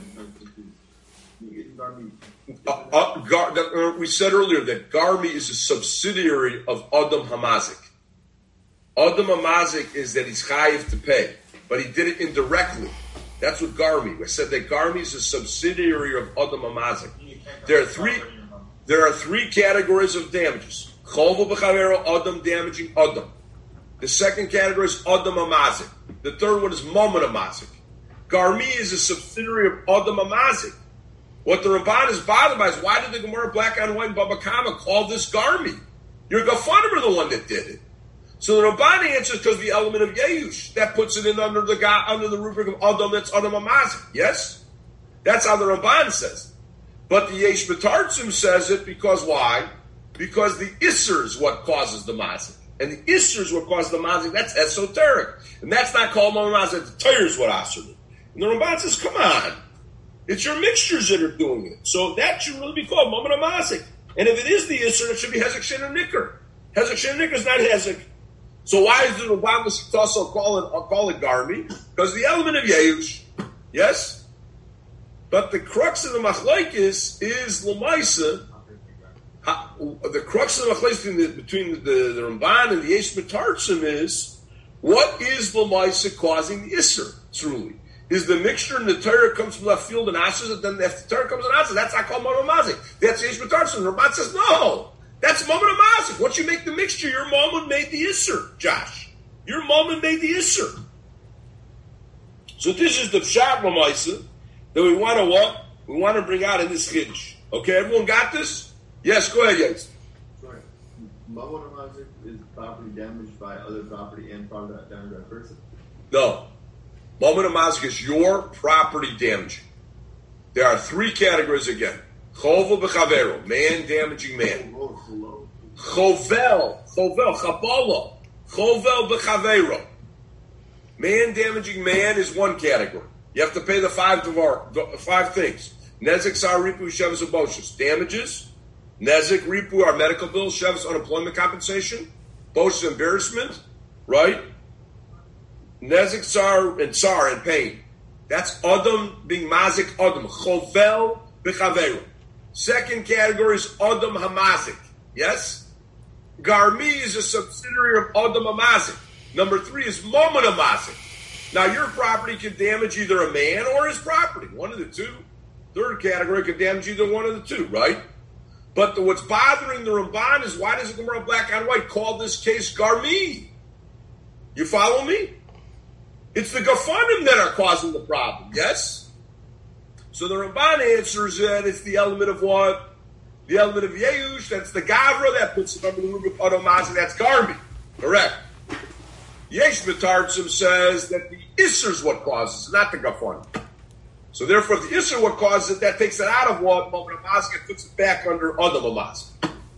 We said earlier that Garmi is a subsidiary of Adam Hamazik. Adam Hamazik is that he's chayiv to pay, but he did it indirectly. That's what Garmi. We said that Garmi is a subsidiary of Adam Hamazik. There are three categories of damages. Chovu b'chavero, Adam damaging Adam. The second category is Adam Hamazik. The third one is Moment Hamazik. Garmi is a subsidiary of Adam Hamazik. What the Ramban is bothered by is why did the Gemara Black on White and Baba Kama call this Garmi? Your Gafanim are the one that did it. So the Ramban answers because the element of Yeush that puts it in under the rubric of Adam. That's Adam Amazik. Yes, that's how the Ramban says. But the Yesh B'Tartzim says it because why? Because the Isser is what causes the Mazik, and the Isser is what causes the Mazik. That's esoteric, and that's not called Mazik. The Torah is what Asur. And the Ramban says, come on. It's your mixtures that are doing it. So that should really be called Moment of Mazik. And if it is the Yisr, it should be Hezek Shen and Nicker. Hezek Shen and Nicker is not Hezek. So why is the Ramban also call it Garmi? Because the element of Yeush, yes? But the crux of the Machlokes is L'maisa. The crux of the Machlokes between the Ramban and the Yesh B'Tartzim is, what is L'maisa causing the Yisr, truly? Is the mixture in the Torah comes from left field and ashes, and then if the Torah comes in ashes, that's not called Moment Mazik. That's Yesh B'Tartzim. The Ramban says, no, that's Moment Mazik. Once you make the mixture, your moment made the Isser, Josh. Your moment made the Isser. So this is the Pshat L'maisa that we want to what? We want to bring out in this Chiddush. Okay, everyone got this? Yes, go ahead, yes.
Sorry. Moment Mazik is property damaged by other property and property damaged by a person?
No. Moment of Mazik is your property damaging. There are three categories again. Chovel b'chavero, man damaging man. Chovel, chabala. Chovel b'chavero. Man damaging man is one category. You have to pay the five things. Nezek sar ripu shevas aboshes. Damages. Nezek ripu are medical bills, shevas unemployment compensation. Boshes embarrassment. Right? Nezek tsar and pain. That's Adam being mazik Adam. Chovel b'chavero. Second category is Adam hamazik. Yes? Garmi is a subsidiary of Adam hamazik. Number 3 is Moment hamazik. Now your property can damage either a man or his property. One of the two. Third category could damage either one of the two, right? But what's bothering the Ramban is why does the Gemara Black on White call this case Garmi? You follow me? It's the Gafanim that are causing the problem, yes? So the Ramban answers that it's the element of what? The element of Yeush, that's the Gavra that puts it under the rubric of Odomaz, and that's Garmi. Correct. Yesh B'Tartzim says that the Isser is what causes it, not the Gafanim. So therefore, if the Isser what causes it, that takes it out of what? Moment Amaz and puts it back under Adam Amaz.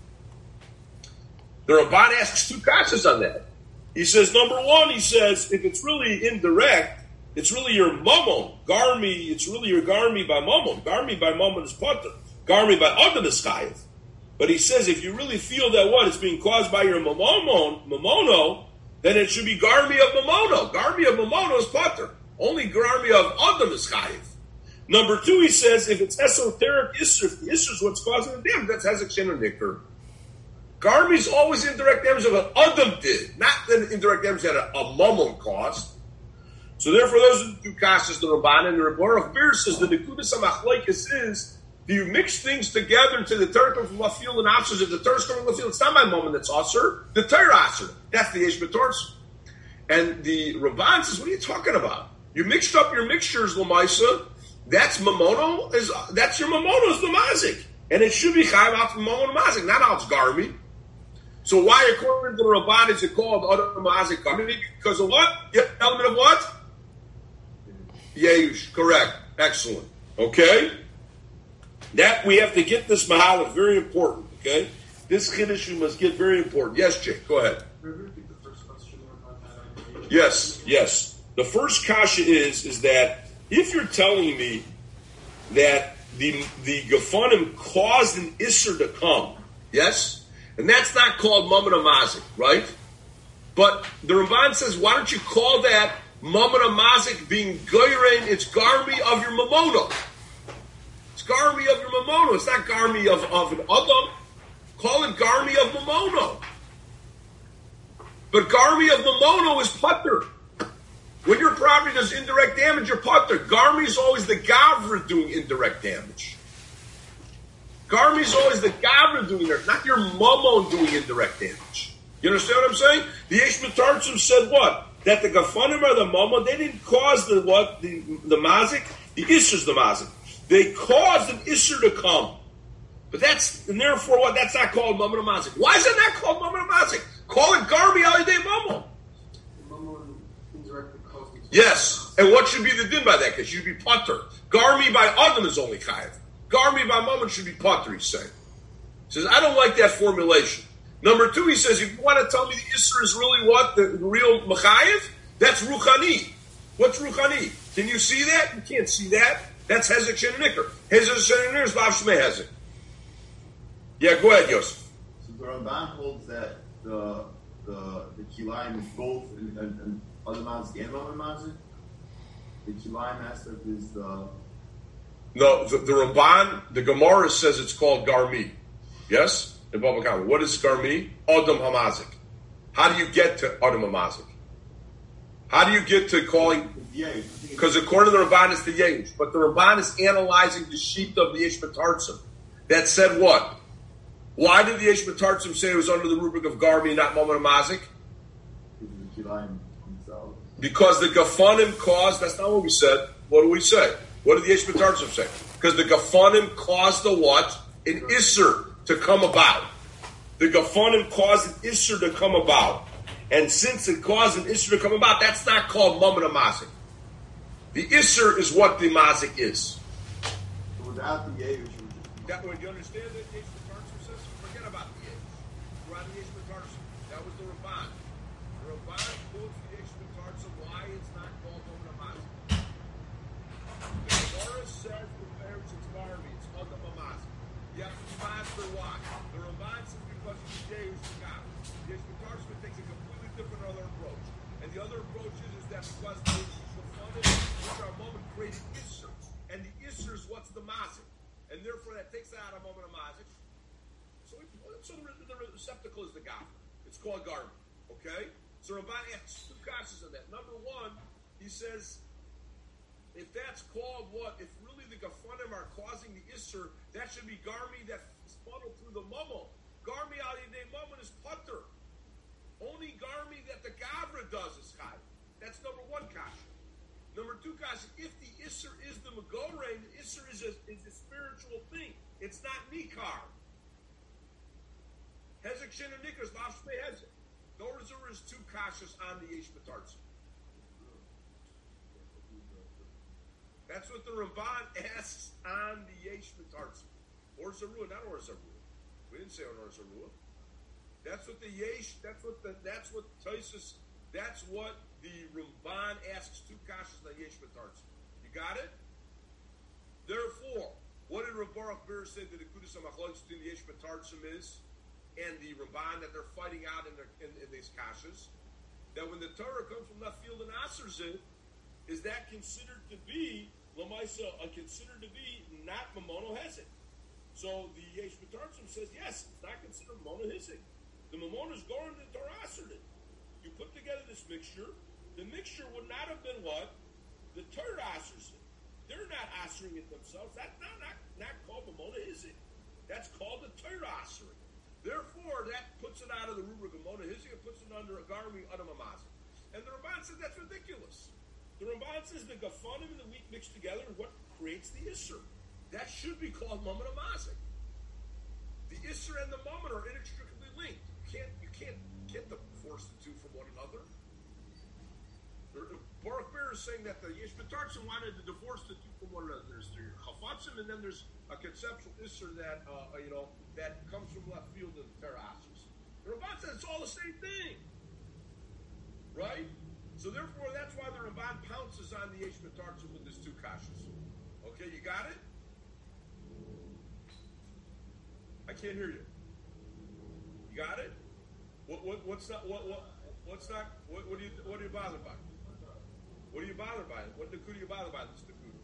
The Ramban asks 2 kashas on that. He says, number 1, he says, if it's really indirect, it's really your mamon. Garmi, it's really your garmi by mamon. Garmi by mamon is potter. Garmi by Adam is chayiv. But he says, if you really feel that what? It's being caused by your mamono, then it should be garmi of mamono. Garmi of mamono is potter. Only garmi of Adam is chayiv. Number 2, he says, if it's esoteric Isser, if the Isser is what's causing the damage, that's Hezek Shen or Nicker. Garmi is always indirect damage of what Adam did, not the indirect damage that a mamon caused. So therefore, those are the 2 kashas, the Ramban and the Rebbe of Bir says the Nekudas HaMachlokes is Do you mix things together into the Torah comes from left field and asers? If the Torah's coming from left field, it's not my moment that's aser. The Torah aser. That's the Yesh B'Torah. And the Ramban says, what are you talking about? You mixed up your mixtures, Lamaisa. That's mamono. That's your mamono is the mazik. And it should be chayv out from mamono mazik, not out garmi. So why, according to the Ramban, is it called other mazik garmi? Because of what? The element of what? Yeush. Correct. Excellent. Okay? That we have to get this mahalach, very important, okay? This chiddush you must get very important. Yes, Jake, go ahead. Yes. The first kasha is that if you're telling me that the gefanim caused an isser to come, yes? And that's not called mammon mazik, right? But the Ramban says, why don't you call that mammon mazik being goyrein, it's garmi of your mamono. It's garmi of your mamono. It's not garmi of an adam. Call it garmi of mamono. But garmi of mamono is putter. When your property does indirect damage, you're putter. Garmi is always the gavra doing indirect damage. Garmi is always the gavra doing it, not your mamon doing indirect damage. You understand what I'm saying? The Yesh B'Tartzim said what? That the gafanim are the mamon. They didn't cause the what? The mazik. The isser's the mazik. They caused an isser to come. But and therefore what? That's not called mamon mazik. Why is it not called mamon mazik? Call it garmi alidei mamon. Yes. And what should be the din by that? Because you'd be putter. Garmi by adam is only chayiv. Garmi by mamon should be putter, he's saying. He says, I don't like that formulation. Number two, he says, if you want to tell me the isser is really what? The real machayiv? That's ruchani. What's ruchani? Can you see that? You can't see that. That's Hezek Shen Nicker. Hezek Shen Nicker is Vav Shmei Hezek. Yeah, go ahead, Yosef.
So the Ramban holds that the kilayim is both and other mazik and other mazik. The kilayim aspect is the...
No, the Ramban, the Gemara says it's called garmi. Yes? In Baba Kama. What is garmi? Adam hamazik. How do you get to Adam hamazik? How do you get to calling... Because according to the Ramban, it's the Yesh. But the Ramban is analyzing the sheet of the Yesh B'Tartzim. That said what? Why did the Yesh B'Tartzim say it was under the rubric of garmi, not Mammon Mazik? Because the Gafanim caused... That's not what we said. What do we say? What did the Yesh B'Tartzim say? Because the Gafanim caused the what? An Isser to come about. The Gafanim caused an Isser to come about. And since it caused an Isser to come about, that's not called Mammon Mazik. The Isser is what the Mazik is.
So without the Yesh,
that way, do you understand that Yesh B'Tartzim says? Forget about the Yesh. We're on the Yesh B'Tartzim. That was the Ramban. The Ramban quotes the Yesh B'Tartzim why it's not called Mammon Mazik. The Gemara says the parents it's Garmi, it's Adam Mazik. You have to be master why. The Ramban says because it's the Yesh B'Tartzim. The Yesh B'Tartzim takes a completely different other approach. And the other approach is that because the Gafanim, which are moment, created Issers. And the Issers, what's the Mazik? And therefore that takes out a moment of Mazik. So the receptacle is the Gaf. It's called Garmi. Okay? So Ramban asks two questions on that. Number one, he says, if that's called what? If really the Gafanim are causing the Isser, that should be Garmi that is funneled through the Mummo. Garmi alidei Mummo is putter. Only Garmi that the Gavra does is Chai. That's number one kasha. Number two kasha, if the Isser is the Megorein, the Isser is a spiritual thing. It's not Nikar. Hezek Shen and Nikar is Vav Shmei Hezek. Those are his two kashas on the Yesh B'Tartzim. That's what the Ramban asks on the Yesh B'Tartzim. Or Zarua, not Or Zarua. We didn't say Or Zarua. That's what the Yesh, that's what Taisus, that's what the Ramban asks two kashas on the Yesh B'Tartzim. You got it? Therefore, what did Rav Baruch Ber say that the Kudus HaMachlokas between the Yesh B'Tartzim is and the Ramban that they're fighting out in these kashas? That when the Torah comes from left field and answers it, is that considered to be Lamaisa, considered to be not Mamono Hezek? So the Yesh B'Tartzim says yes, it's not considered Mamono Hezek. The Mamono is going to the Torah answered it. You put together this mixture. The mixture would not have been what the Torah answers it. They're not answering it themselves. That's not called Mamono. Therefore, that puts it out of the rubric of Mona Hizig, it puts it under a Garmi Adam Amazik. And the Ramban said that's ridiculous. The Ramban says the Gafanim and the wheat mixed together is what creates the Isser. That should be called Mammon Amazik. The Isser and the Mammon are inextricably linked. You can't divorce the two from one another. Baruch Ber is saying that the Yesh B'Tartzim wanted to divorce the two from one another. There's the Chafatzim, and then there's a conceptual Isser that that comes from left field of the Terassus. The Ramban says it's all the same thing, right? So therefore, that's why the Ramban pounces on the Yesh B'Tartzim with his two kashas. Okay, you got it? I can't hear you. You got it? What are you bothered by? What are you bothered by? What Nakuda are you bothered by? This Nakuda.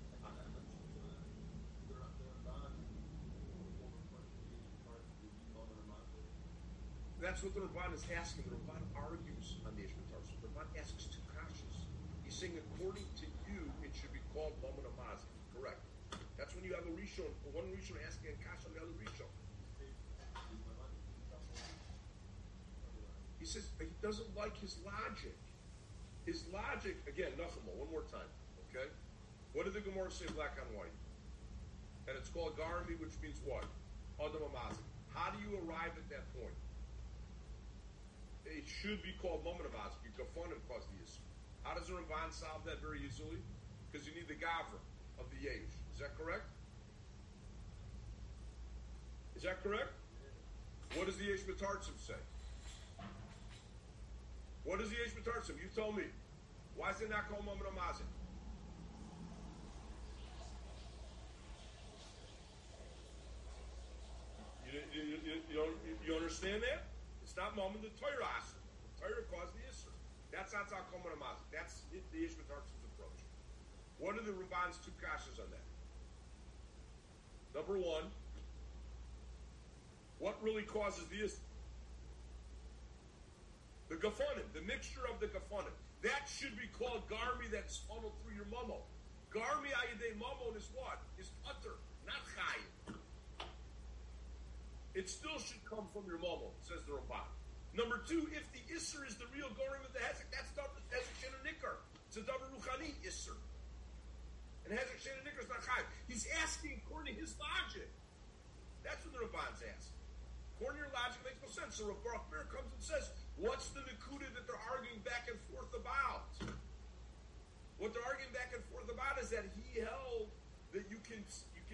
That's what the Ramban is asking. The Ramban argues on the Yesh B'Tartzim. The Ramban asks two kashas. He's saying, according to you, it should be called Mammon Amazik. Correct. That's when you have a Rishon, one Rishon asking a kasha on the other Rishon. He says he doesn't like his logic. His logic, again, nothing more, one more time, okay? What did the Gemara say black on white? And it's called Garmi, which means what? Adam Amazik. How do you arrive at that point? It should be called Mammon Amazik. You Gafon and cause the Yisr. How does the Ramban solve that very easily? Because you need the Gavra of the Yesh. Is that correct? Is that correct? What does the Yesh B'Tartzim say? What is the Yesh B'Tartzim? You tell me. Why is it not called Mammon Amazik? You understand that? It's not Mammon, the Torah Asr. The Torah caused the Isser. That's not called Mammon Amazik. That's the Yesh B'Tartzim's approach. What are the Ramban's two kashas on that? Number one, what really causes the Isser? The Gafonim, the mixture of the Gafonim. That should be called Garmi that's funneled through your Mamo. Garmi Ayidei Mamon is what? Is utter, not Chayim. It still should come from your Mamo, says the Ramban. Number two, if the Isser is the real Gorim of the Hezek, that's Hezek Shen Nikar. It's a Davar Ruchani Isser. And Hezek Shen Nikar is not Chayim. He's asking according to his logic. That's what the Ramban's asking. According to your logic, it makes no sense. So Rav Baruch Ber comes and says, what's the Nakuda that they're arguing back and forth about? What they're arguing back and forth about is that he held that you can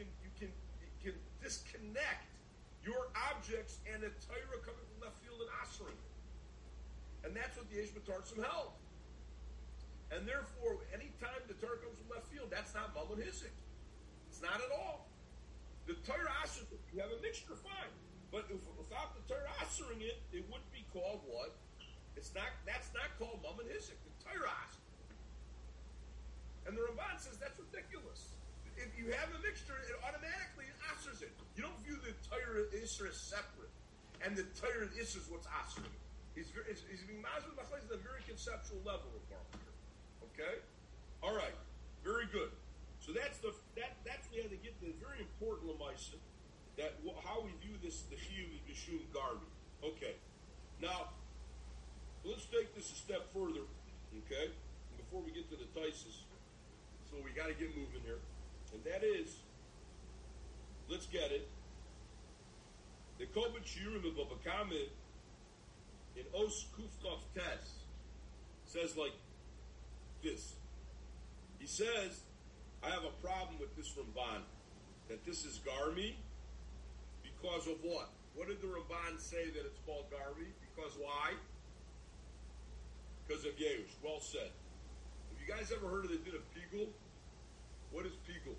disconnect your objects and the Torah coming from left field and Asherim. And that's what the Yesh B'Tartzim held. And therefore, anytime the Torah comes from left field, that's not Mammon Hizig. It's not at all. The Torah Asher, you have a mixture, fine. But without the Torah Asering it, it would be called what? That's not called Mammon Hizig, the Torah Asher. And the Ramban says that's ridiculous. If you have a mixture, it automatically asers it. You don't view the Torah Isser as separate, and the Torah Isser is what's asering it. He's being mazur machlekes at a very conceptual level of Baruch. Okay, all right, very good. So that's we had to get the very important lemaisa that how we view this the chiyuv b'shum garbi. Okay, now let's take this a step further. Okay, and before we get to the taisis, so we got to get moving here. And that is, let's get it. The Kobet Shiurim of Bava Kama in Os Kufkaf Tes says like this. He says, I have a problem with this Ramban, that this is Garmi, because of what? What did the Ramban say that it's called Garmi? Because why? Because of Yehush. Well said. Have you guys ever heard of the din of Pigul? What is Pigul?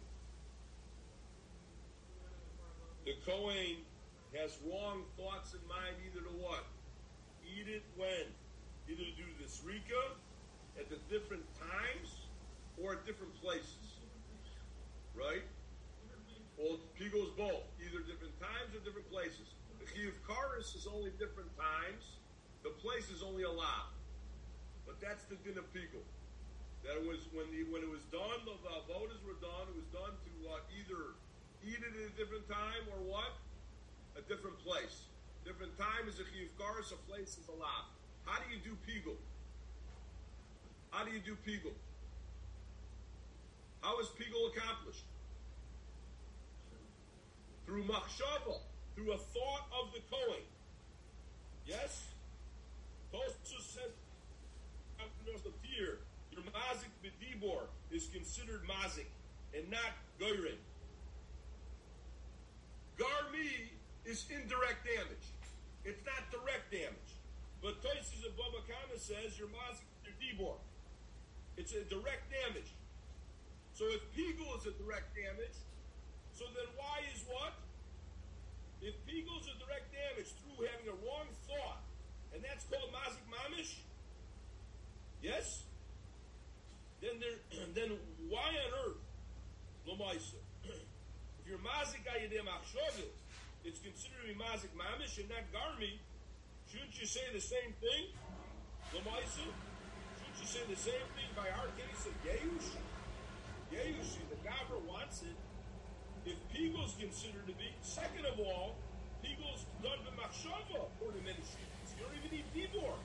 The Kohen has wrong thoughts in mind either to what? Eat it when? Either to do the Srika at the different times or at different places. Right? Well, Pigul is both. Either different times or different places. The Chiyuv Karis is only different times. The place is only allowed. But that's the din of Pigul. That it was when it was done, the avodas were done. It was done to either eat it at a different time or what, a different place. Different time is a chiyuv kares, a place is a lav. How do you do pigul? How do you do pigul? How is pigul accomplished? Through machshava, through a thought of the Kohen. Yes? Tosfos said, here, your mazik b'dibor is considered mazik and not goyrin. Garmi is indirect damage. It's not direct damage. But Tosfos of Baba Kama says your mazik b'dibor. It's a direct damage. So if pigul is a direct damage, so then why is what? If pigul is a direct damage through having a wrong thought, and that's called mazik mamish, yes? Then why on earth, Lamaisa? If you're mazik ayidei machshavah, it's considered to be mazik mamish and not garmi. Shouldn't you say the same thing, Lamaisa? Shouldn't you say the same thing by our case of Yeush? Yeush, the Gabra wants it. If pigul is considered to be, second of all, pigul's done by machshava according to many students. You don't even need dibor,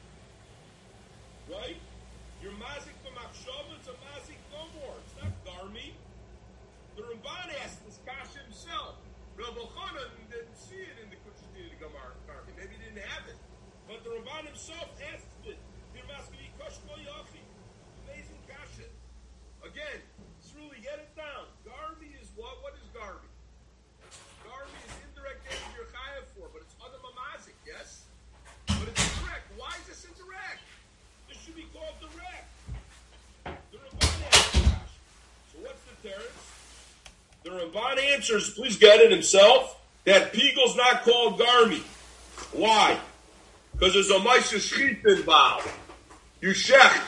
right? Your mazik for machshava, it's a mazik gomor. It's not garmi. The Ramban asked this kasha himself. Rav Elchanan didn't see it in the Kushtin Gamar garmi. Maybe he didn't have it, but the Ramban himself asked it. Your mazik koshko yachi. Amazing kasha. Again, Sruli, get it down. Garmi is what? What is garmi? Garmi is indirect damage you're chayav for, but it's other mamazik, yes? But it's direct. Why is this indirect? This should be called direct. The Ramban answers. So what's the terrorist? The Ramban answers, please get it himself, that pigul's not called garmi. Why? Because there's a maisa shchit involved. You shecht.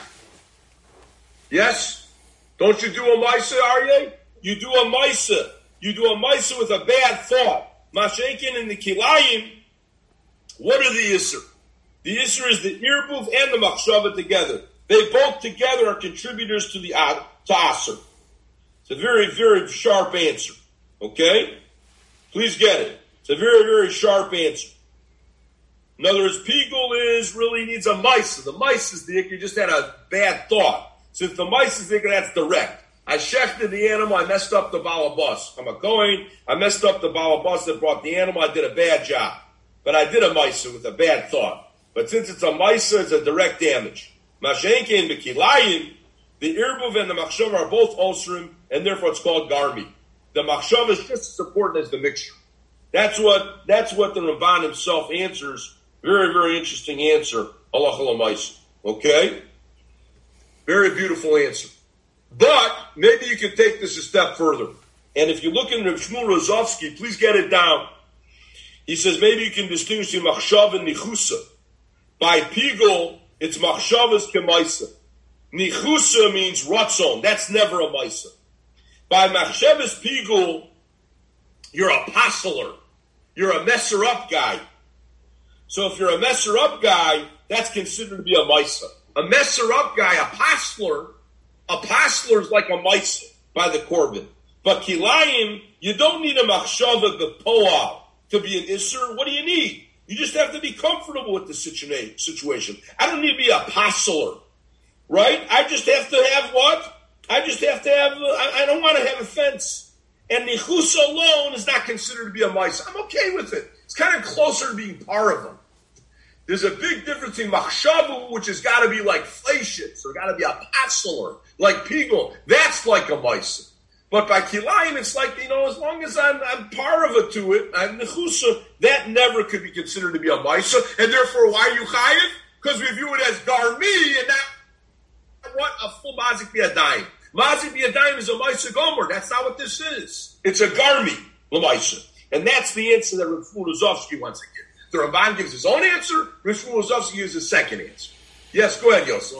Yes? Don't you do a maisa, Aryeh? You do a maisa. You do a maisa with a bad thought. Mashenkin and the kilayim, what are the isser? The isser is the irbuv and the machshava together. They both together are contributors to the to aser. It's a very, very sharp answer. Okay? Please get it. It's a very, very sharp answer. In other words, pigul really needs a maisa. The maisa is you just had a bad thought. Since the mice is thinking that's direct. I shechted the animal, I messed up the balabas. I'm a Kohen, I messed up the balabas that brought the animal, I did a bad job. But I did a maisa with a bad thought. But since it's a maisa, it's a direct damage. Mashenke and Bekilayim, the irbuv and the machshava are both osrim, and therefore it's called garmi. The machshava is just as important as the mixture. That's what the Ramban himself answers. Very, very interesting answer. Halacha l'maisa. Okay? Very beautiful answer. But maybe you can take this a step further. And if you look in Reb Shmuel Rozovsky, please get it down. He says maybe you can distinguish between machshav and nichusa. By pigul, it's machshavas kemaisa. Nichusa means ratzon. That's never a maisa. By machshavas pigul, you're a passeler. You're a messer up guy. So if you're a messer up guy, that's considered to be a maisa. A messer up guy, a pasler is like a maisa by the korban. But kilayim, you don't need a machshava b'poah to be an isser. What do you need? You just have to be comfortable with the situation. I don't need to be a pasler, right? I just have to have what? I just have to have, I don't want to have offense. And nichus alone is not considered to be a maisa. I'm okay with it. It's kind of closer to being part of them. There's a big difference in machshavu, which has got to be like fleshit, so got to be a passeler, like pigul. That's like a maisa. But by kilayim, it's like, as long as I'm part of it to it, I'm nechusa, that never could be considered to be a maisa. And therefore, why are you chayiv? Because we view it as garmi, and not what? A full mazik biyadayim. Mazik biyadayim is a maisa gomer. That's not what this is. It's a garmi, l'maisa. And that's the answer that Rav Shmuel Rozovsky wants to give. The Ramban gives his own answer. Rav Shmuel Rozovsky gives his second answer. Yes, go ahead, Yosef.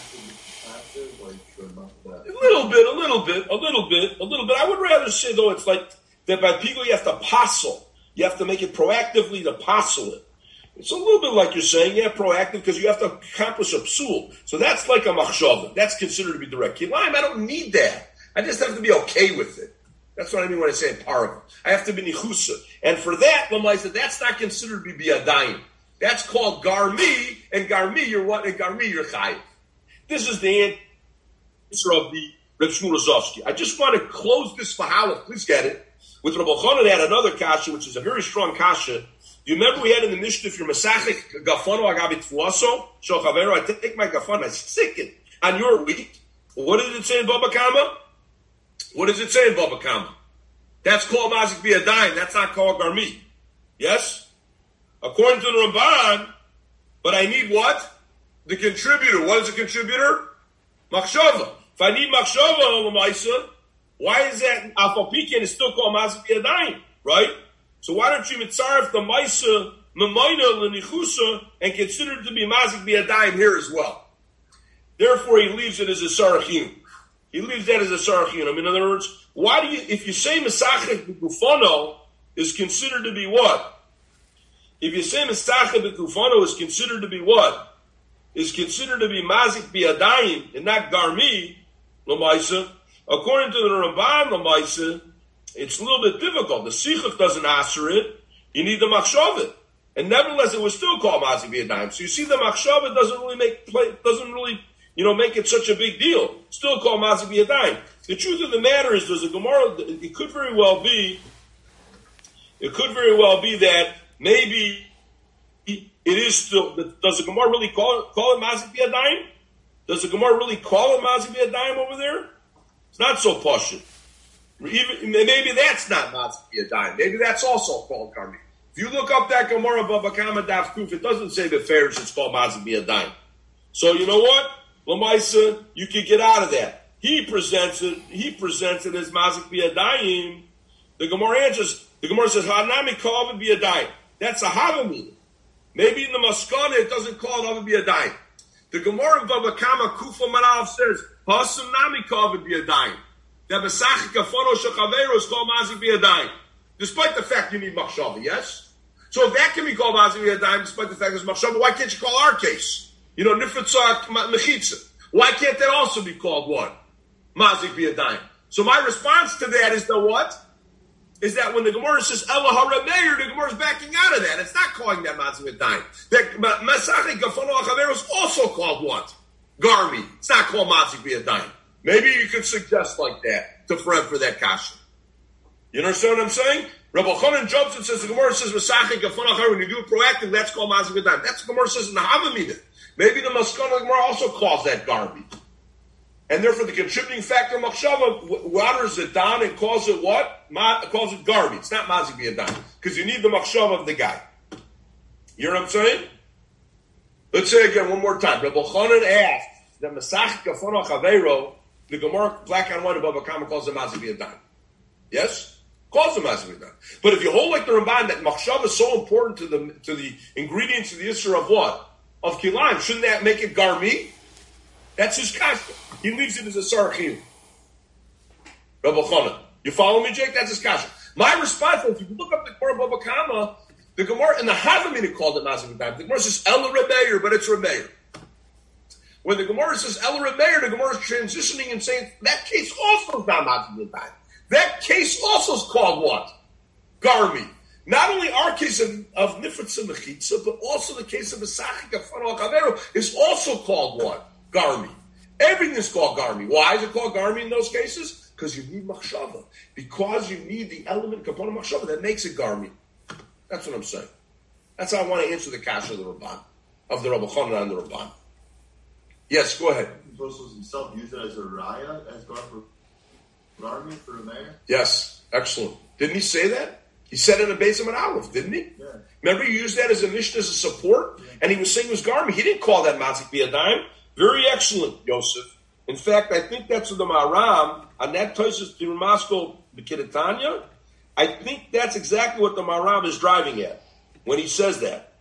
A little bit. I would rather say, though, it's like that by pigul you have to passel. You have to make it proactively to passel it. It's a little bit like you're saying, proactive, because you have to accomplish a psul. So that's like a machshava. That's considered to be direct. Kilayim, I don't need that. I just have to be okay with it. That's what I mean when I say parav. I have to be nichusa. And for that, Lamaisa, that's not considered to be biyadayim. That's called garmi, and garmi, you're what? And garmi, you're chayiv. This is the answer of the Reb Shmuel Rozovsky. I just want to close this fahala, please get it, with Reb Elchanan had another kasha, which is a very strong kasha. You remember we had in the Mishnah, if you're Masachik Gafano Agabi Tfuaso, Shochavero, I take my Gafano, I stick it on your wheat. What does it say in Baba Kama? What does it say in Baba Kama? That's called Mazik Biyadayim. That's not called Garmi. Yes? According to the Ramban, but I need what? The contributor. What is a contributor? Machshava. If I need Machshava, Lamaisa, why is that Afal Pikin is still called Mazik Biyadayim? Right? So why don't you mitzaref the Maisa, Mamaina, Lenichusa, and consider it to be Mazik Biyadayim here as well? Therefore, he leaves it as a Sarachim. He leaves that as a Sarachim. I mean, in other words, why do you, if you say Mesachek B'Gufano is considered to be what? If you say Mesachek B'Gufano is considered to be what? Is considered to be Mazik Biyadayim and not Garmi, Lamaisa, according to the Ramban, Lamaisa, it's a little bit difficult. The Sichach doesn't answer it. You need the Machshavah. And nevertheless, it was still called Mazik Biyadayim. So you see, the Machshavah doesn't really make it such a big deal. Still called Mazik Biyadayim. The truth of the matter is, there's a Gemara. It could very well be that maybe it is still. Does the Gemara really call it Mazik Biyadayim? Does the Gemara really call it Mazik Biyadayim over there? It's not so posh. Maybe that's not Mazik Biyadayim. Maybe that's also called Garmi. If you look up that Gemara Baba Kama Daf Kuf, it doesn't say the Farish it's called Mazik Biyadayim. So you know what? Lamaisa, you can get out of that. He presents it as Mazik Biyadayim. The Gemara says, Hanami Kav Biyadayim. That's a Havamina. Maybe in the Maskana it doesn't call it Ava Biyadayim. The Gemara Baba Kama Kufa Manav says, Hasam Nami Kav Biyadayim. That Mesachik Gafano Shechavero is called Mazik Biyadayim. Despite the fact you need Machshava, yes? So if that can be called Mazik Biyadayim, despite the fact there's Machshava, why can't you call our case? You know, Nifritzah Mechitza. Why can't that also be called what? Mazik Biyadayim. So my response to that is the what? Is that when the Gemara says Ela HaRameir, the Gemara is backing out of that. It's not calling that Mazik Biyadayim. That Mesachik Gafano Achavero is also called what? Garmi. It's not called Mazik Biyadayim. Maybe you could suggest like that to Fred for that kasha. You understand what I'm saying? Rabbi Chanan jumps and says, the Gemara says, when you do it proactive, that's called Mazik Biyadayim. That's what the Gemara says in the Havamina. Maybe the Maskana Gemara also calls that Garmi. And therefore the contributing factor Machshava waters it down and calls it what? Calls it Garmi. It's not Mazik Biyadayim. Because you need the Machshava of the guy. You know what I'm saying? Let's say again one more time. Rabbi Chanan asked that Mesachik Gafano Chavero, the Gemara black and white above a Kama calls it Mazik Biyadayim. Yes? Calls it Mazik Biyadayim. But if you hold like the Ramban that Machshava is so important to the ingredients of the Isra of what? Of Kilayim, shouldn't that make it Garmi? That's his kasha. He leaves it as a Sarachim. Rabbi Chanan. You follow me, Jake? That's his kasha. My response is, if you look up the Gemara Baba Kama, the Gemara and the Havamina called it Mazik Biyadayim. The Gemara says El Remeir, but it's Remeir. When the Gemara says El Remeir, the Gemara is transitioning and saying that case also is not Mazik Biyadayim. That case also is called what? Garmi. Not only our case of Nifritza Mechitza, but also the case of Mesachik Gafano Achavero is also called what? Garmi. Everything is called Garmi. Why is it called Garmi in those cases? Because you need Machshava. Because you need the element Kapona Machshava that makes it Garmi. That's what I'm saying. That's how I want to answer the kasha of the Ramban, of the Rabbi Chanan and the Ramban. Yes, go ahead.
Tosfos himself used it as a raya, as Garmi for a mayor?
Yes, excellent. Didn't he say that? He said it in a base of an Aleph, didn't he?
Yeah.
Remember, he used that as a mishnah, as a support, and he was saying it was Garmi. He didn't call that Mazik Biyadayim. Very excellent, Yosef. In fact, I think that's what the Maram, on that Tosfos Tiramasko B'Kidatanya, I think that's exactly what the Maram is driving at when he says that.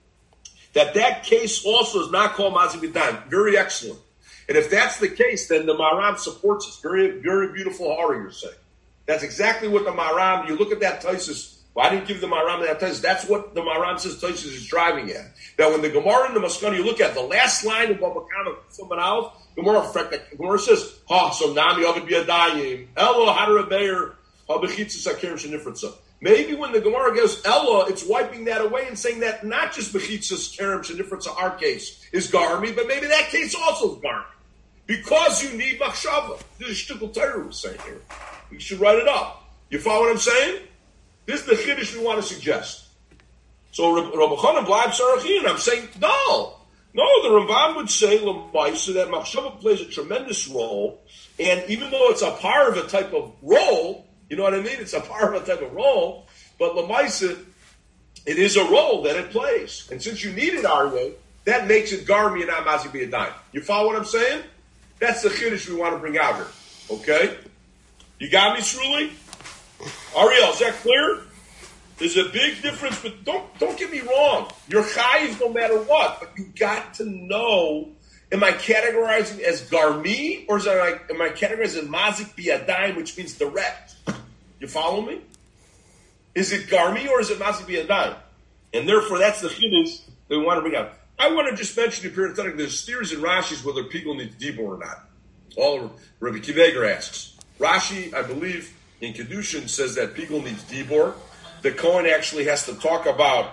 That case also is not called Mazik Biyadayim. Very excellent. And if that's the case, then the Maram supports us. Very, very beautiful Hari, you're saying. That's exactly what the Maram, you look at that Tosfos, well, I didn't give the Maram that Tosfos, that's what the Maram says Tosfos is driving at. That when the Gemara and the Maskana, you look at the last line of Baba Kama, someone else, Gemara says, so Nami Ovid Biyadayim, Elo Hadarabeir, Maybe when the Gemara goes Ella, it's wiping that away and saying that not just Bechitzas Kerem Shenifritza, our case, is Garmi, but maybe that case also is Garmi. Because you need Machshava. This is Shtickle Torah was saying here. You should write it up. You follow what I'm saying? This is the Chiddush we want to suggest. So Rabbi Chanan Bleib Sarachin, I'm saying, no, the Ramban would say, L'maisa, that Machshava plays a tremendous role, and even though it's a part of a type of role, you know what I mean? It's a part of a type of role, but L'maisa, it is a role that it plays. And since you need it, Aryeh, that makes it Garmi and not Mazik B'Yadayim. You follow what I'm saying? That's the Chiddush we want to bring out here. Okay? You got me, Sruli? Ariel, is that clear? There's a big difference, but don't get me wrong. You're chayiv no matter what, but you got to know, am I categorizing as Garmi, or am I categorizing as Mazik B'Yadayim, which means direct? You follow me? Is it Garmi, or is it Mazik B'Yadayim? And therefore, that's the chiddush that we want to bring out. I want to just mention the parenthetic, there's steers and Rashi's whether people need Dibor or not. All Rabbi Kiveger asks. Rashi, I believe, in Kedushin says that Pigul needs Dibor. The Kohen actually has to talk about,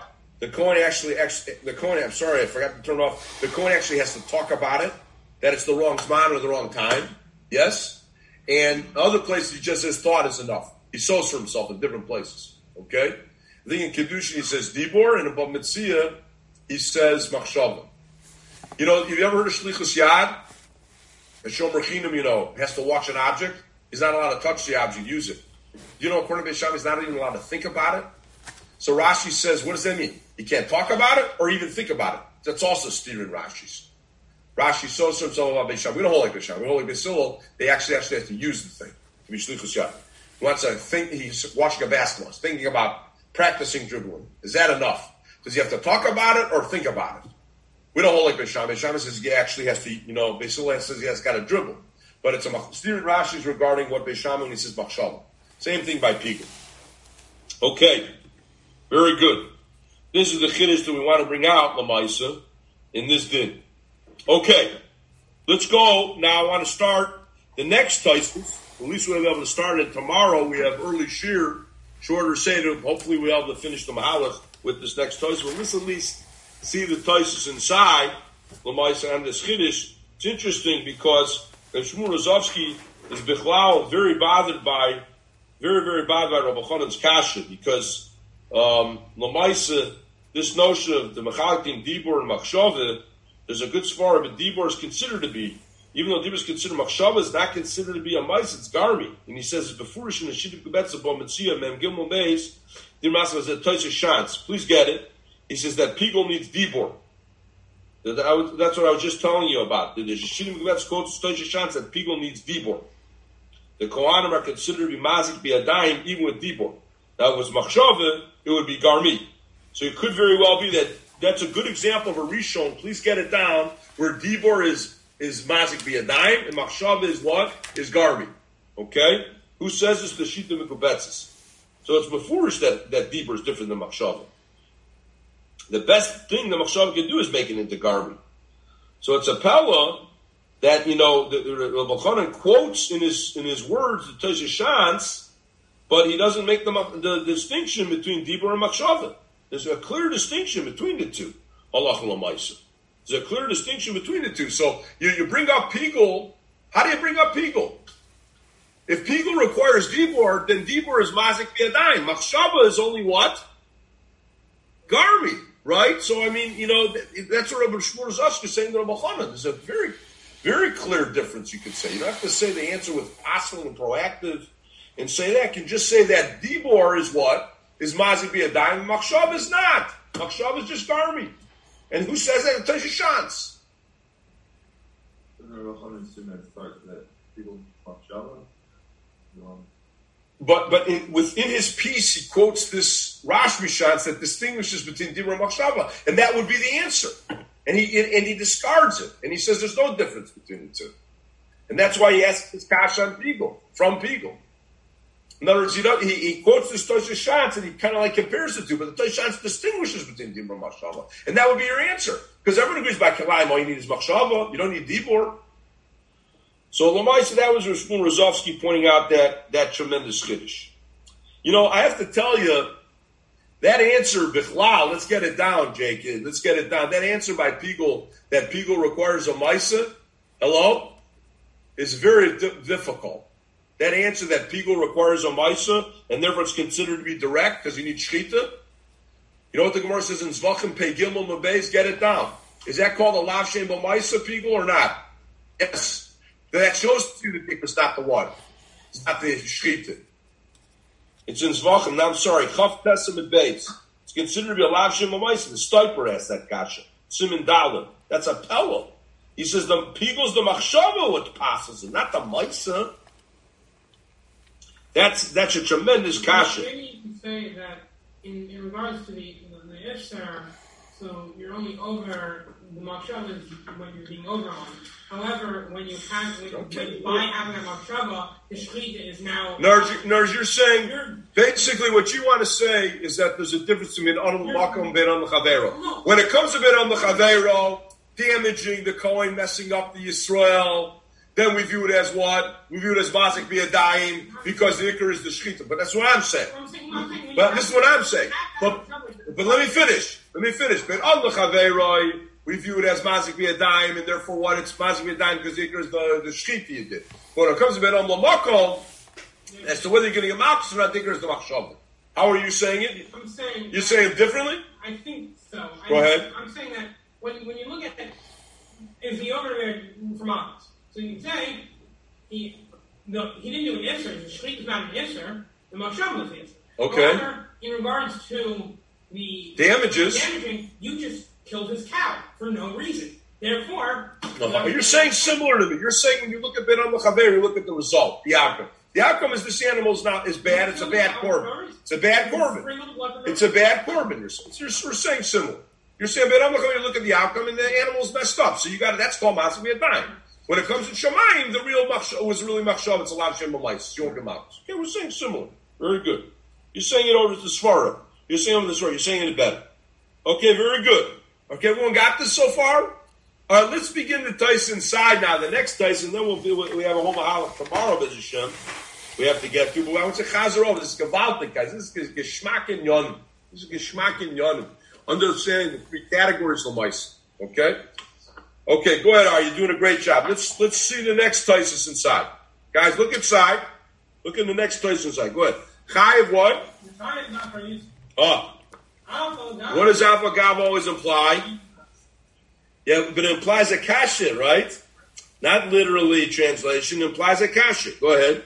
I'm sorry, I forgot to turn it off. The Kohen actually has to talk about it, that it's the wrong Zman or the wrong time. Yes? And other places he just says thought is enough. He sows for himself in different places. Okay? I think in Kedushin he says Dibor, and in Bab Metzia he says Machshava. You know, have you ever heard of Shlichus Yad? A Shomer Chinam, has to watch an object. He's not allowed to touch the object, use it. You know, according to Beis Shammai, he's not even allowed to think about it. So Rashi says, what does that mean? He can't talk about it or even think about it. That's also steering Rashi's. Rashi says himself about Beis Shammai. We don't hold like Beis Shammai. We hold like Beis Hillel. They actually have to use the thing to be Shlichus Yad. He wants to think, he's watching a basketball. He's thinking about practicing dribbling. Is that enough? Does he have to talk about it or think about it? We don't hold like Beis Shammai. Beis Shammai says he actually has to, Beis Hillel says he has got to dribble. But it's a steering Rashi's regarding what Beis Shammai when he says Machshava. Same thing by Pigul. Okay, very good. This is the chiddush that we want to bring out, Lamaisa, in this din. Okay, let's go. Now I want to start the next Taisus. At least we'll be able to start it tomorrow. We have early Shir, shorter Seder. Hopefully we'll be able to finish the Mahalach with this next Taisus. But let's at least see the Taisus inside, Lamaisa, and this chiddush. It's interesting because Shmuel Rozovsky is Bichlao very bothered by Rabbi Chanan's kasha, because Lamaisa, this notion of the Mechalikim Dibor and Machshava, there's a good svara, but Dibor is considered to be, even though Dibor is considered, Machshava is not considered to be a mice, it's Garmi. And he says, Befurish in the Shittim Kubetza Bo Metzia Mem Gimel Beis, Dir Masma is a Toisa Shantz. Please get it. He says that Pigul needs Dibor. That's what I was just telling you about. The Shittim Kubetza quotes Toisa Shantz that Pigul needs Dibor. The Kohanim are considered to be Mazik B'Yadayim even with Dibor. That was Machshava, it would be Garmi. So it could very well be that that's a good example of a Rishon. Please get it down, where Dibor is Mazik B'Yadayim and Machshava is what? Is Garmi. Okay? Who says this? The Shita Mekubetzes. So it's Mefurish that Dibor is different than Machshava. The best thing the Machshava can do is make it into Garmi. So it's a Pella that, the Rabbi Chanan quotes in his words the Tosha Shantz, but he doesn't make the distinction between Dibor and Machshava. There's a clear distinction between the two. Allah L'maisa. There's a clear distinction between the two. So you bring up Pigul. How do you bring up Pigul? If Pigul requires Dibor, then Dibor is Mazik B'Yadayim. Machshava is only what? Garmi, right? So that's what Rabbi Shmuel Rozovsky is saying to Rabbi Chanan. There's a very, very clear difference, you could say. You don't have to say the answer with passive and proactive and say that. You can just say that Dibor is what? Is Mazik B'Yadayim. Machshava is not. Machshava is just Garmi. And who says that? Tosha Shantz. But within his piece, he quotes this Rashbi Shantz that distinguishes between Dibor and Machshava, and that would be the answer. And he discards it, and he says there's no difference between the two, and that's why he asks his kasha on Pigul from Pigul. In other words, he quotes this Tosha Shantz and he kind of like compares the two, but the Tosha Shantz distinguishes between Dibor and Machshava, and that would be your answer because everyone agrees by Kalayim all you need is Machshava, you don't need Dibor. So Lamaisa, that was Shmuel Rozovsky pointing out that tremendous chiddush. I have to tell you, that answer, Bichlal, let's get it down, Jake. Let's get it down. That answer by Pigel, that Pigel requires a Maisa, hello, is very difficult. That answer that Pigel requires a Maisa, and therefore it's considered to be direct because you need Shechita. You know what the Gemara says in Zvachim Pei Gimel Mabeis? Get it down. Is that called a Lav Shem B'Maisa, Pigel, or not? Yes. That shows to you that it's not the one. It's not the Shechita. It's in Zvachim. Now I'm sorry. Chaf Tesem and Beis. It's considered to be a Lav Shem B'Maisa. The Stiper asked that kasha. Simin Dalim. That's a Pella. He says the Pigel's the Machshava what passes it, not the Maisa. That's a tremendous kasha.
Maybe you can say that in regards to the Ishtar, so you're only over the Machshava is what you're being over on. However, when you buy having a Machshava, the Shechita is now.
Nars, you're saying basically what you want to say is that there's a difference between Anul Makom and Ben on the Chavero. When it comes to Ben on the Chavero, damaging the Kohen, messing up the Yisrael, then we view it as what? We view it as Mazik B'Yadayim because the Iker is the Shechita. But that's what I'm saying. But this is what I'm saying. But let me finish. Ben on the Chavero, we view it as Mazik B'Yadayim, and therefore what? It's Mazik B'Yadayim because the Iker is the Shechita you did. But when it comes to Ben on the Makom, as to whether you're getting a Makom or not, the Iker is the Machshavah. How are you saying it?
I'm saying...
You're saying it differently?
I think so.
Go ahead.
I'm saying that when you look at it, is he over there from us? So you can say he didn't do an answer. The Shechita is not an answer. The Machshavah is the answer.
Okay.
However, in regards to the damaging, you just killed his cow for no reason. Therefore,
you're saying similar to me. You're saying when you look at Ben on the Chaver, you look at the result, the outcome. The outcome is this animal is bad. It's a bad korban. It's a bad korban. It's a bad korban. You're saying similar. You're saying Ben on the Chaver, you look at the outcome, and the animal's messed up. So you got that's called Matzah B'Yadayim. When it comes to Shemayim, the real machshav was really machshav. It's a Lav Shem B'Mais. You won't come out. Okay, we're saying similar. Very good. You're saying it over to the Svara. You're saying over the Svara. You're saying it better. Okay, very good. Okay, everyone got this so far? All right, let's begin the Tyson side now. The next Tyson, then we have a whole Mahalach tomorrow, B'ez Hashem. We have to get to, but I want to chazer over. This is Gavaldik, guys. This is Geschmack in Yonim. This is Geschmack in Yonim. Understanding the three categories of mice. Okay? Okay, go ahead, Ari. You're doing a great job. Let's see the next Tyson inside. Guys, look inside. Look in the next Tyson inside. Go ahead. Chayiv what?
Chayiv not for use.
What does Alpha Gav always imply? Yeah, but it implies a kasha, right? Not literally translation. It implies a kasha. Go ahead.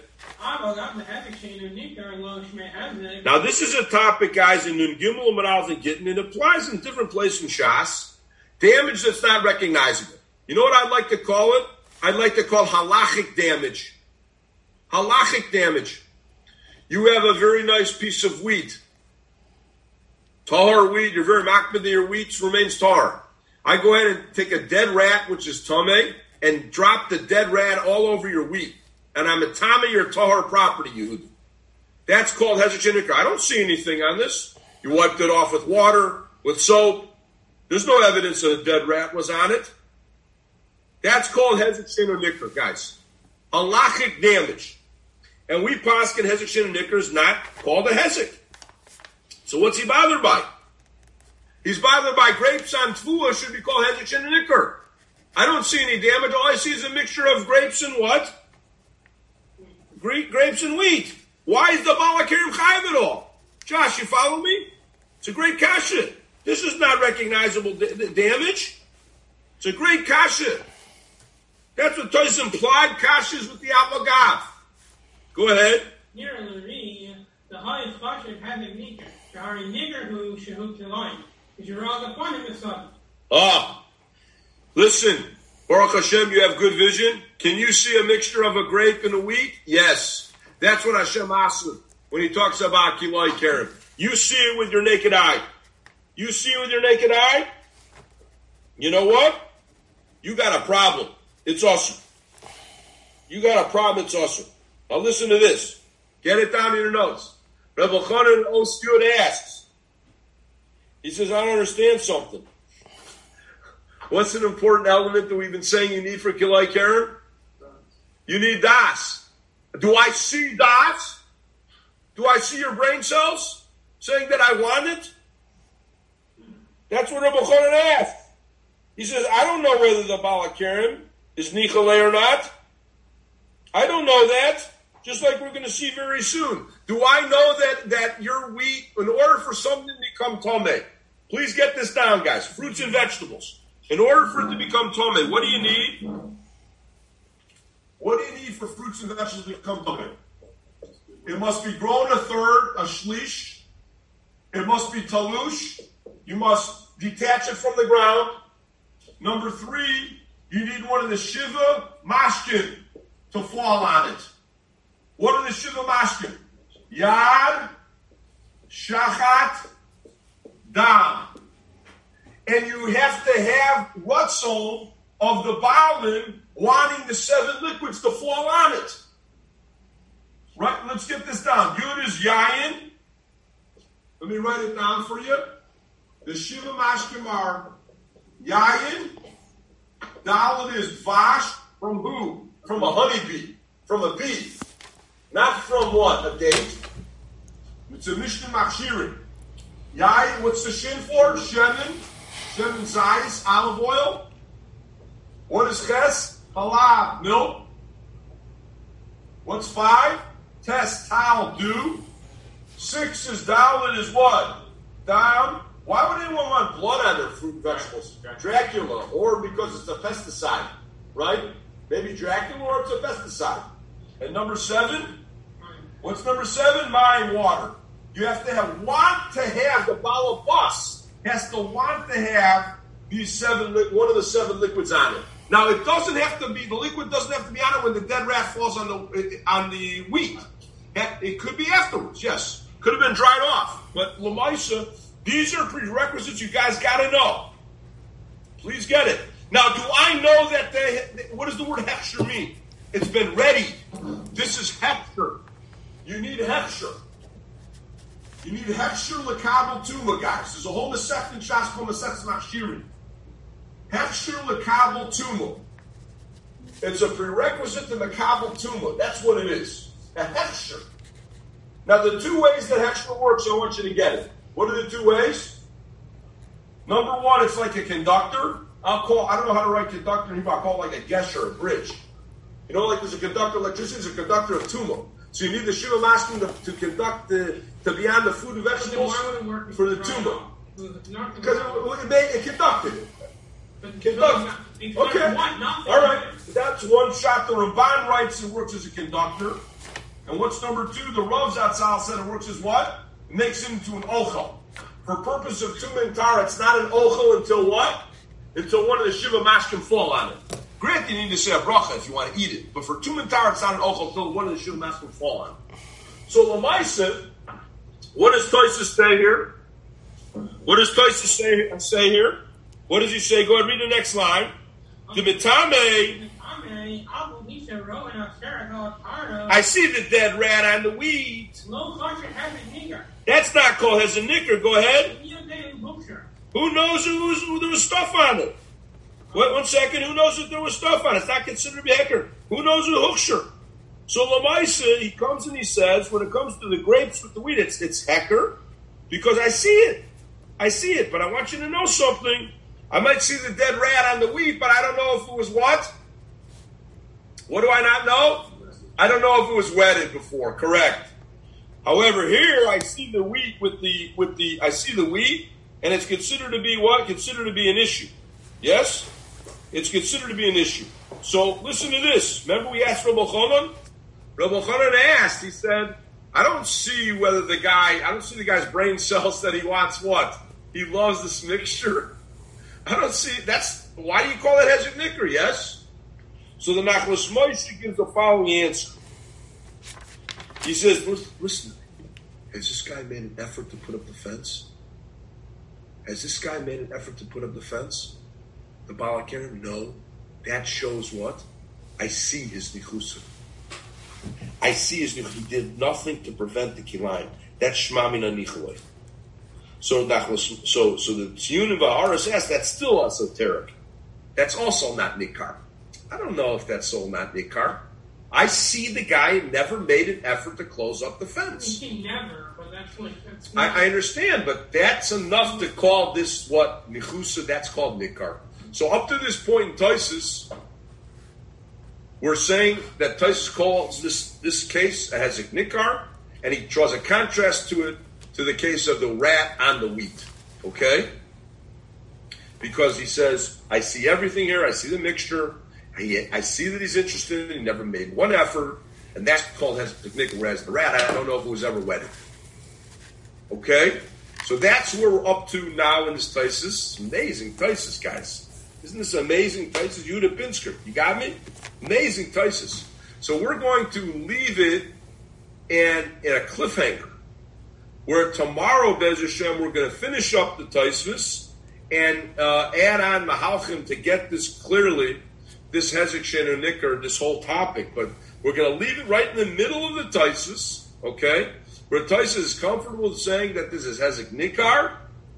Now, this is a topic, guys, in Nun Gimel and Menal and Gittin. It applies in different places in Shas. Damage that's not recognizable. You know what I'd like to call it? I'd like to call halachic damage. Halachic damage. You have a very nice piece of wheat. Tahar wheat. You're very makbid that your wheat remains tahar. I go ahead and take a dead rat, which is tameh, and drop the dead rat all over your wheat. And I'm a tameh your tahar property, Yehud. That's called hezek shenikra. I don't see anything on this. You wiped it off with water, with soap. There's no evidence that a dead rat was on it. That's called hezek shenikra, guys. Halachic damage. And we paskin hezek shenikra is not called a hezek. So what's he bothered by? He's bothered by grapes on tfuah should be called hezek shenikra. I don't see any damage. All I see is a mixture of grapes and what? Grapes and wheat. Why is the Balakirim chayiv at all? Josh, you follow me? It's a great kasha. This is not recognizable damage. It's a great kasha. That's what Toys implied kashas with the Avagav. Go ahead.
The highest kasha had a nigger. Shari nigger who shehut line. Because you're all the fun of the son.
Listen. Baruch Hashem, you have good vision. Can you see a mixture of a grape and a wheat? Yes. That's what Hashem asked when he talks about Kiloi Kerem. You see it with your naked eye. You see it with your naked eye? You know what? You got a problem. It's awesome. You got a problem. It's awesome. Now listen to this. Get it down in your notes. Rebbe Chanan Ostiud asks. He says, I don't understand something. What's an important element that we've been saying you need for Kilai Karen? You need das. Do I see das? Do I see your brain cells saying that I want it? That's what Rabbi Chonon asked. He says, I don't know whether the Balakarim is Nichole or not. I don't know that. Just like we're going to see very soon. Do I know that your wheat, in order for something to become Tomei, please get this down, guys, fruits and vegetables. In order for it to become Tomei, what do you need? What do you need for fruits and vegetables to become Tomei? It must be grown a third, a shlish. It must be talush. You must detach it from the ground. Number 3, you need one of the Shiva Mashkin to fall on it. What are the Shiva Mashkin? Yad, Shachat, Dam. And you have to have Ratzon of the Baalim wanting the 7 liquids to fall on it. Right? Let's get this down. Yud is Yayin. Let me write it down for you. The Shiva Mashkim are Yayin. Dalet is Vash. From who? From a honeybee. From a bee. Not from what? A date. It's a Mishnah Machshirin. Yayin, what's the shin for? Shemen. Shemen Zayis, olive oil. What is Ches? Halab, milk. What's 5? Test, towel, dew. 6 is Dalet is what? Down. Why would anyone want blood on their fruit and vegetables? Dracula, or because it's a pesticide, right? Maybe Dracula or it's a pesticide. And number 7? What's number 7? Mine, water. You have to want to have the balabas has to want to have these 7, one of the 7 liquids on it. Now it doesn't have to be, the liquid doesn't have to be on it when the dead rat falls on the wheat. It could be afterwards, yes. Could have been dried off. But Lamaisa, these are prerequisites you guys got to know. Please get it. Now, do I know that what does the word hechsher mean? It's been ready. This is hechsher. You need hechsher. You need hechsher lekabel tuma, guys. There's a whole Masechet in Shas called Masechet Machshirin. Hechsher lekabel tuma. It's a prerequisite to lekabel tuma. That's what it is. A hechsher. Now, the 2 ways that hechsher works, I want you to get it. What are the 2 ways? Number 1, it's like a conductor. I don't know how to write conductor in Hebrew. I'll call it like a gesher, a bridge. You know, like there's a conductor, electricity is a conductor of tumah. So you need the Shiva Mashkin to conduct to be on the food and vegetables for the tumah. Because it conducted it. Conducted. Okay. All right. That's one shot. The Ramban writes it works as a conductor. And what's number 2? The Rav Zatzal said it works as what? It makes it into an ochel. For purpose of tumah and tar, it's not an ochel until what? Until one of the Shiva Mashkim fall on it. Granted, you need to say a bracha if you want to eat it. But for tumah and tar, it's not an ochel until one of the Shiva Mashkim fall on it. So Lamaisa, what does Tosfos say here? What does Tosfos say here? What does he say? Go ahead, read the next line. The mitame. I see the dead rat on the weeds. That's not called as a nicker. Go ahead. Who knows who there was stuff on it? Wait 1 second. Who knows if there was stuff on it? It's not considered to be hecker. Who knows who Huksher? So Lamaisa, he comes and he says, when it comes to the grapes with the wheat, it's hecker because I see it. I see it, but I want you to know something. I might see the dead rat on the wheat, but I don't know if it was what? What do I not know? I don't know if it was wetted before. Correct. However, here I see the wheat I see the wheat, and it's considered to be what? Considered to be an issue. Yes? It's considered to be an issue. So listen to this. Remember we asked Rabbi Chonon? Rabbi Chonon asked, he said, I don't see the guy's brain cells that he wants what? He loves this mixture. I don't see, why do you call it Hezek Nicker? Yes? So the Nachlas Moshe gives the following answer. He says, listen, has this guy made an effort to put up the fence? Has this guy made an effort to put up the fence? The Balakarim? No. That shows what? I see his nichusa. I see his nichusa. He did nothing to prevent the kilayim. That's shmamina nichulay. So the Tziyun and Vaharas asks, that's still esoteric. That's also not nikar. I don't know if that's all not nikar. I see the guy never made an effort to close up the fence.
You say never, but that's
I understand, but that's enough to call this what Nichusa, that's called Nikar. So up to this point in Taisus, we're saying that Taisus calls this case a Hezek Nikar, and he draws a contrast to it to the case of the rat on the wheat. Okay? Because he says, I see everything here, I see the mixture, I see that he's interested, he never made one effort, and that's called Hezek Nikar, whereas the rat, I don't know if it was ever wedded. Okay? So that's where we're up to now in this Taisus. Amazing Taisus, guys. Isn't this amazing Taisus? Yehuda Pinsker. You got me? Amazing Taisus. So we're going to leave it in a cliffhanger, where tomorrow, Bez Hashem, we're going to finish up the Taisus and add on Mahalchim to get this clearly, this Hezek Shenu Nikar, this whole topic. But we're going to leave it right in the middle of the Taisus, okay? Where Taisus is comfortable with saying that this is Hezek Nikar,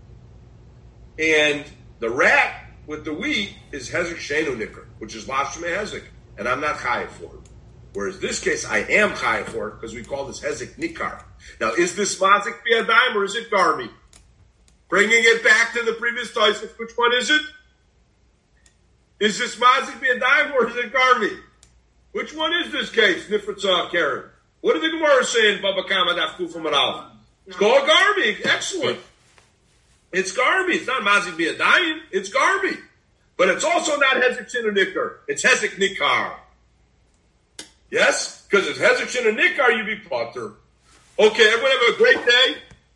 and the rat with the wheat is Hezek Shenu Nikar, which is Lashme Hezek, and I'm not chayav for it. Whereas this case, I am chayav for it because we call this Hezek Nikar. Now, is this Mazik Biadayim or is it Garmi? Bringing it back to the previous Taisus, which one is it? Is this Mazik Biadayim or is it Garmi? Which one is this case, Nifritzah Karen? What did the Gemara say in Baba Kama Daf Kufa Maral? It's called Garmi. Excellent. It's Garmi. It's not Mazik Biadayim. It's Garmi. But it's also not Hezek Shenu Nikar. It's Hezek Nikar. Yes? Because it's Hezek Shenu Nikar, you be potter. Okay, everyone have a great day.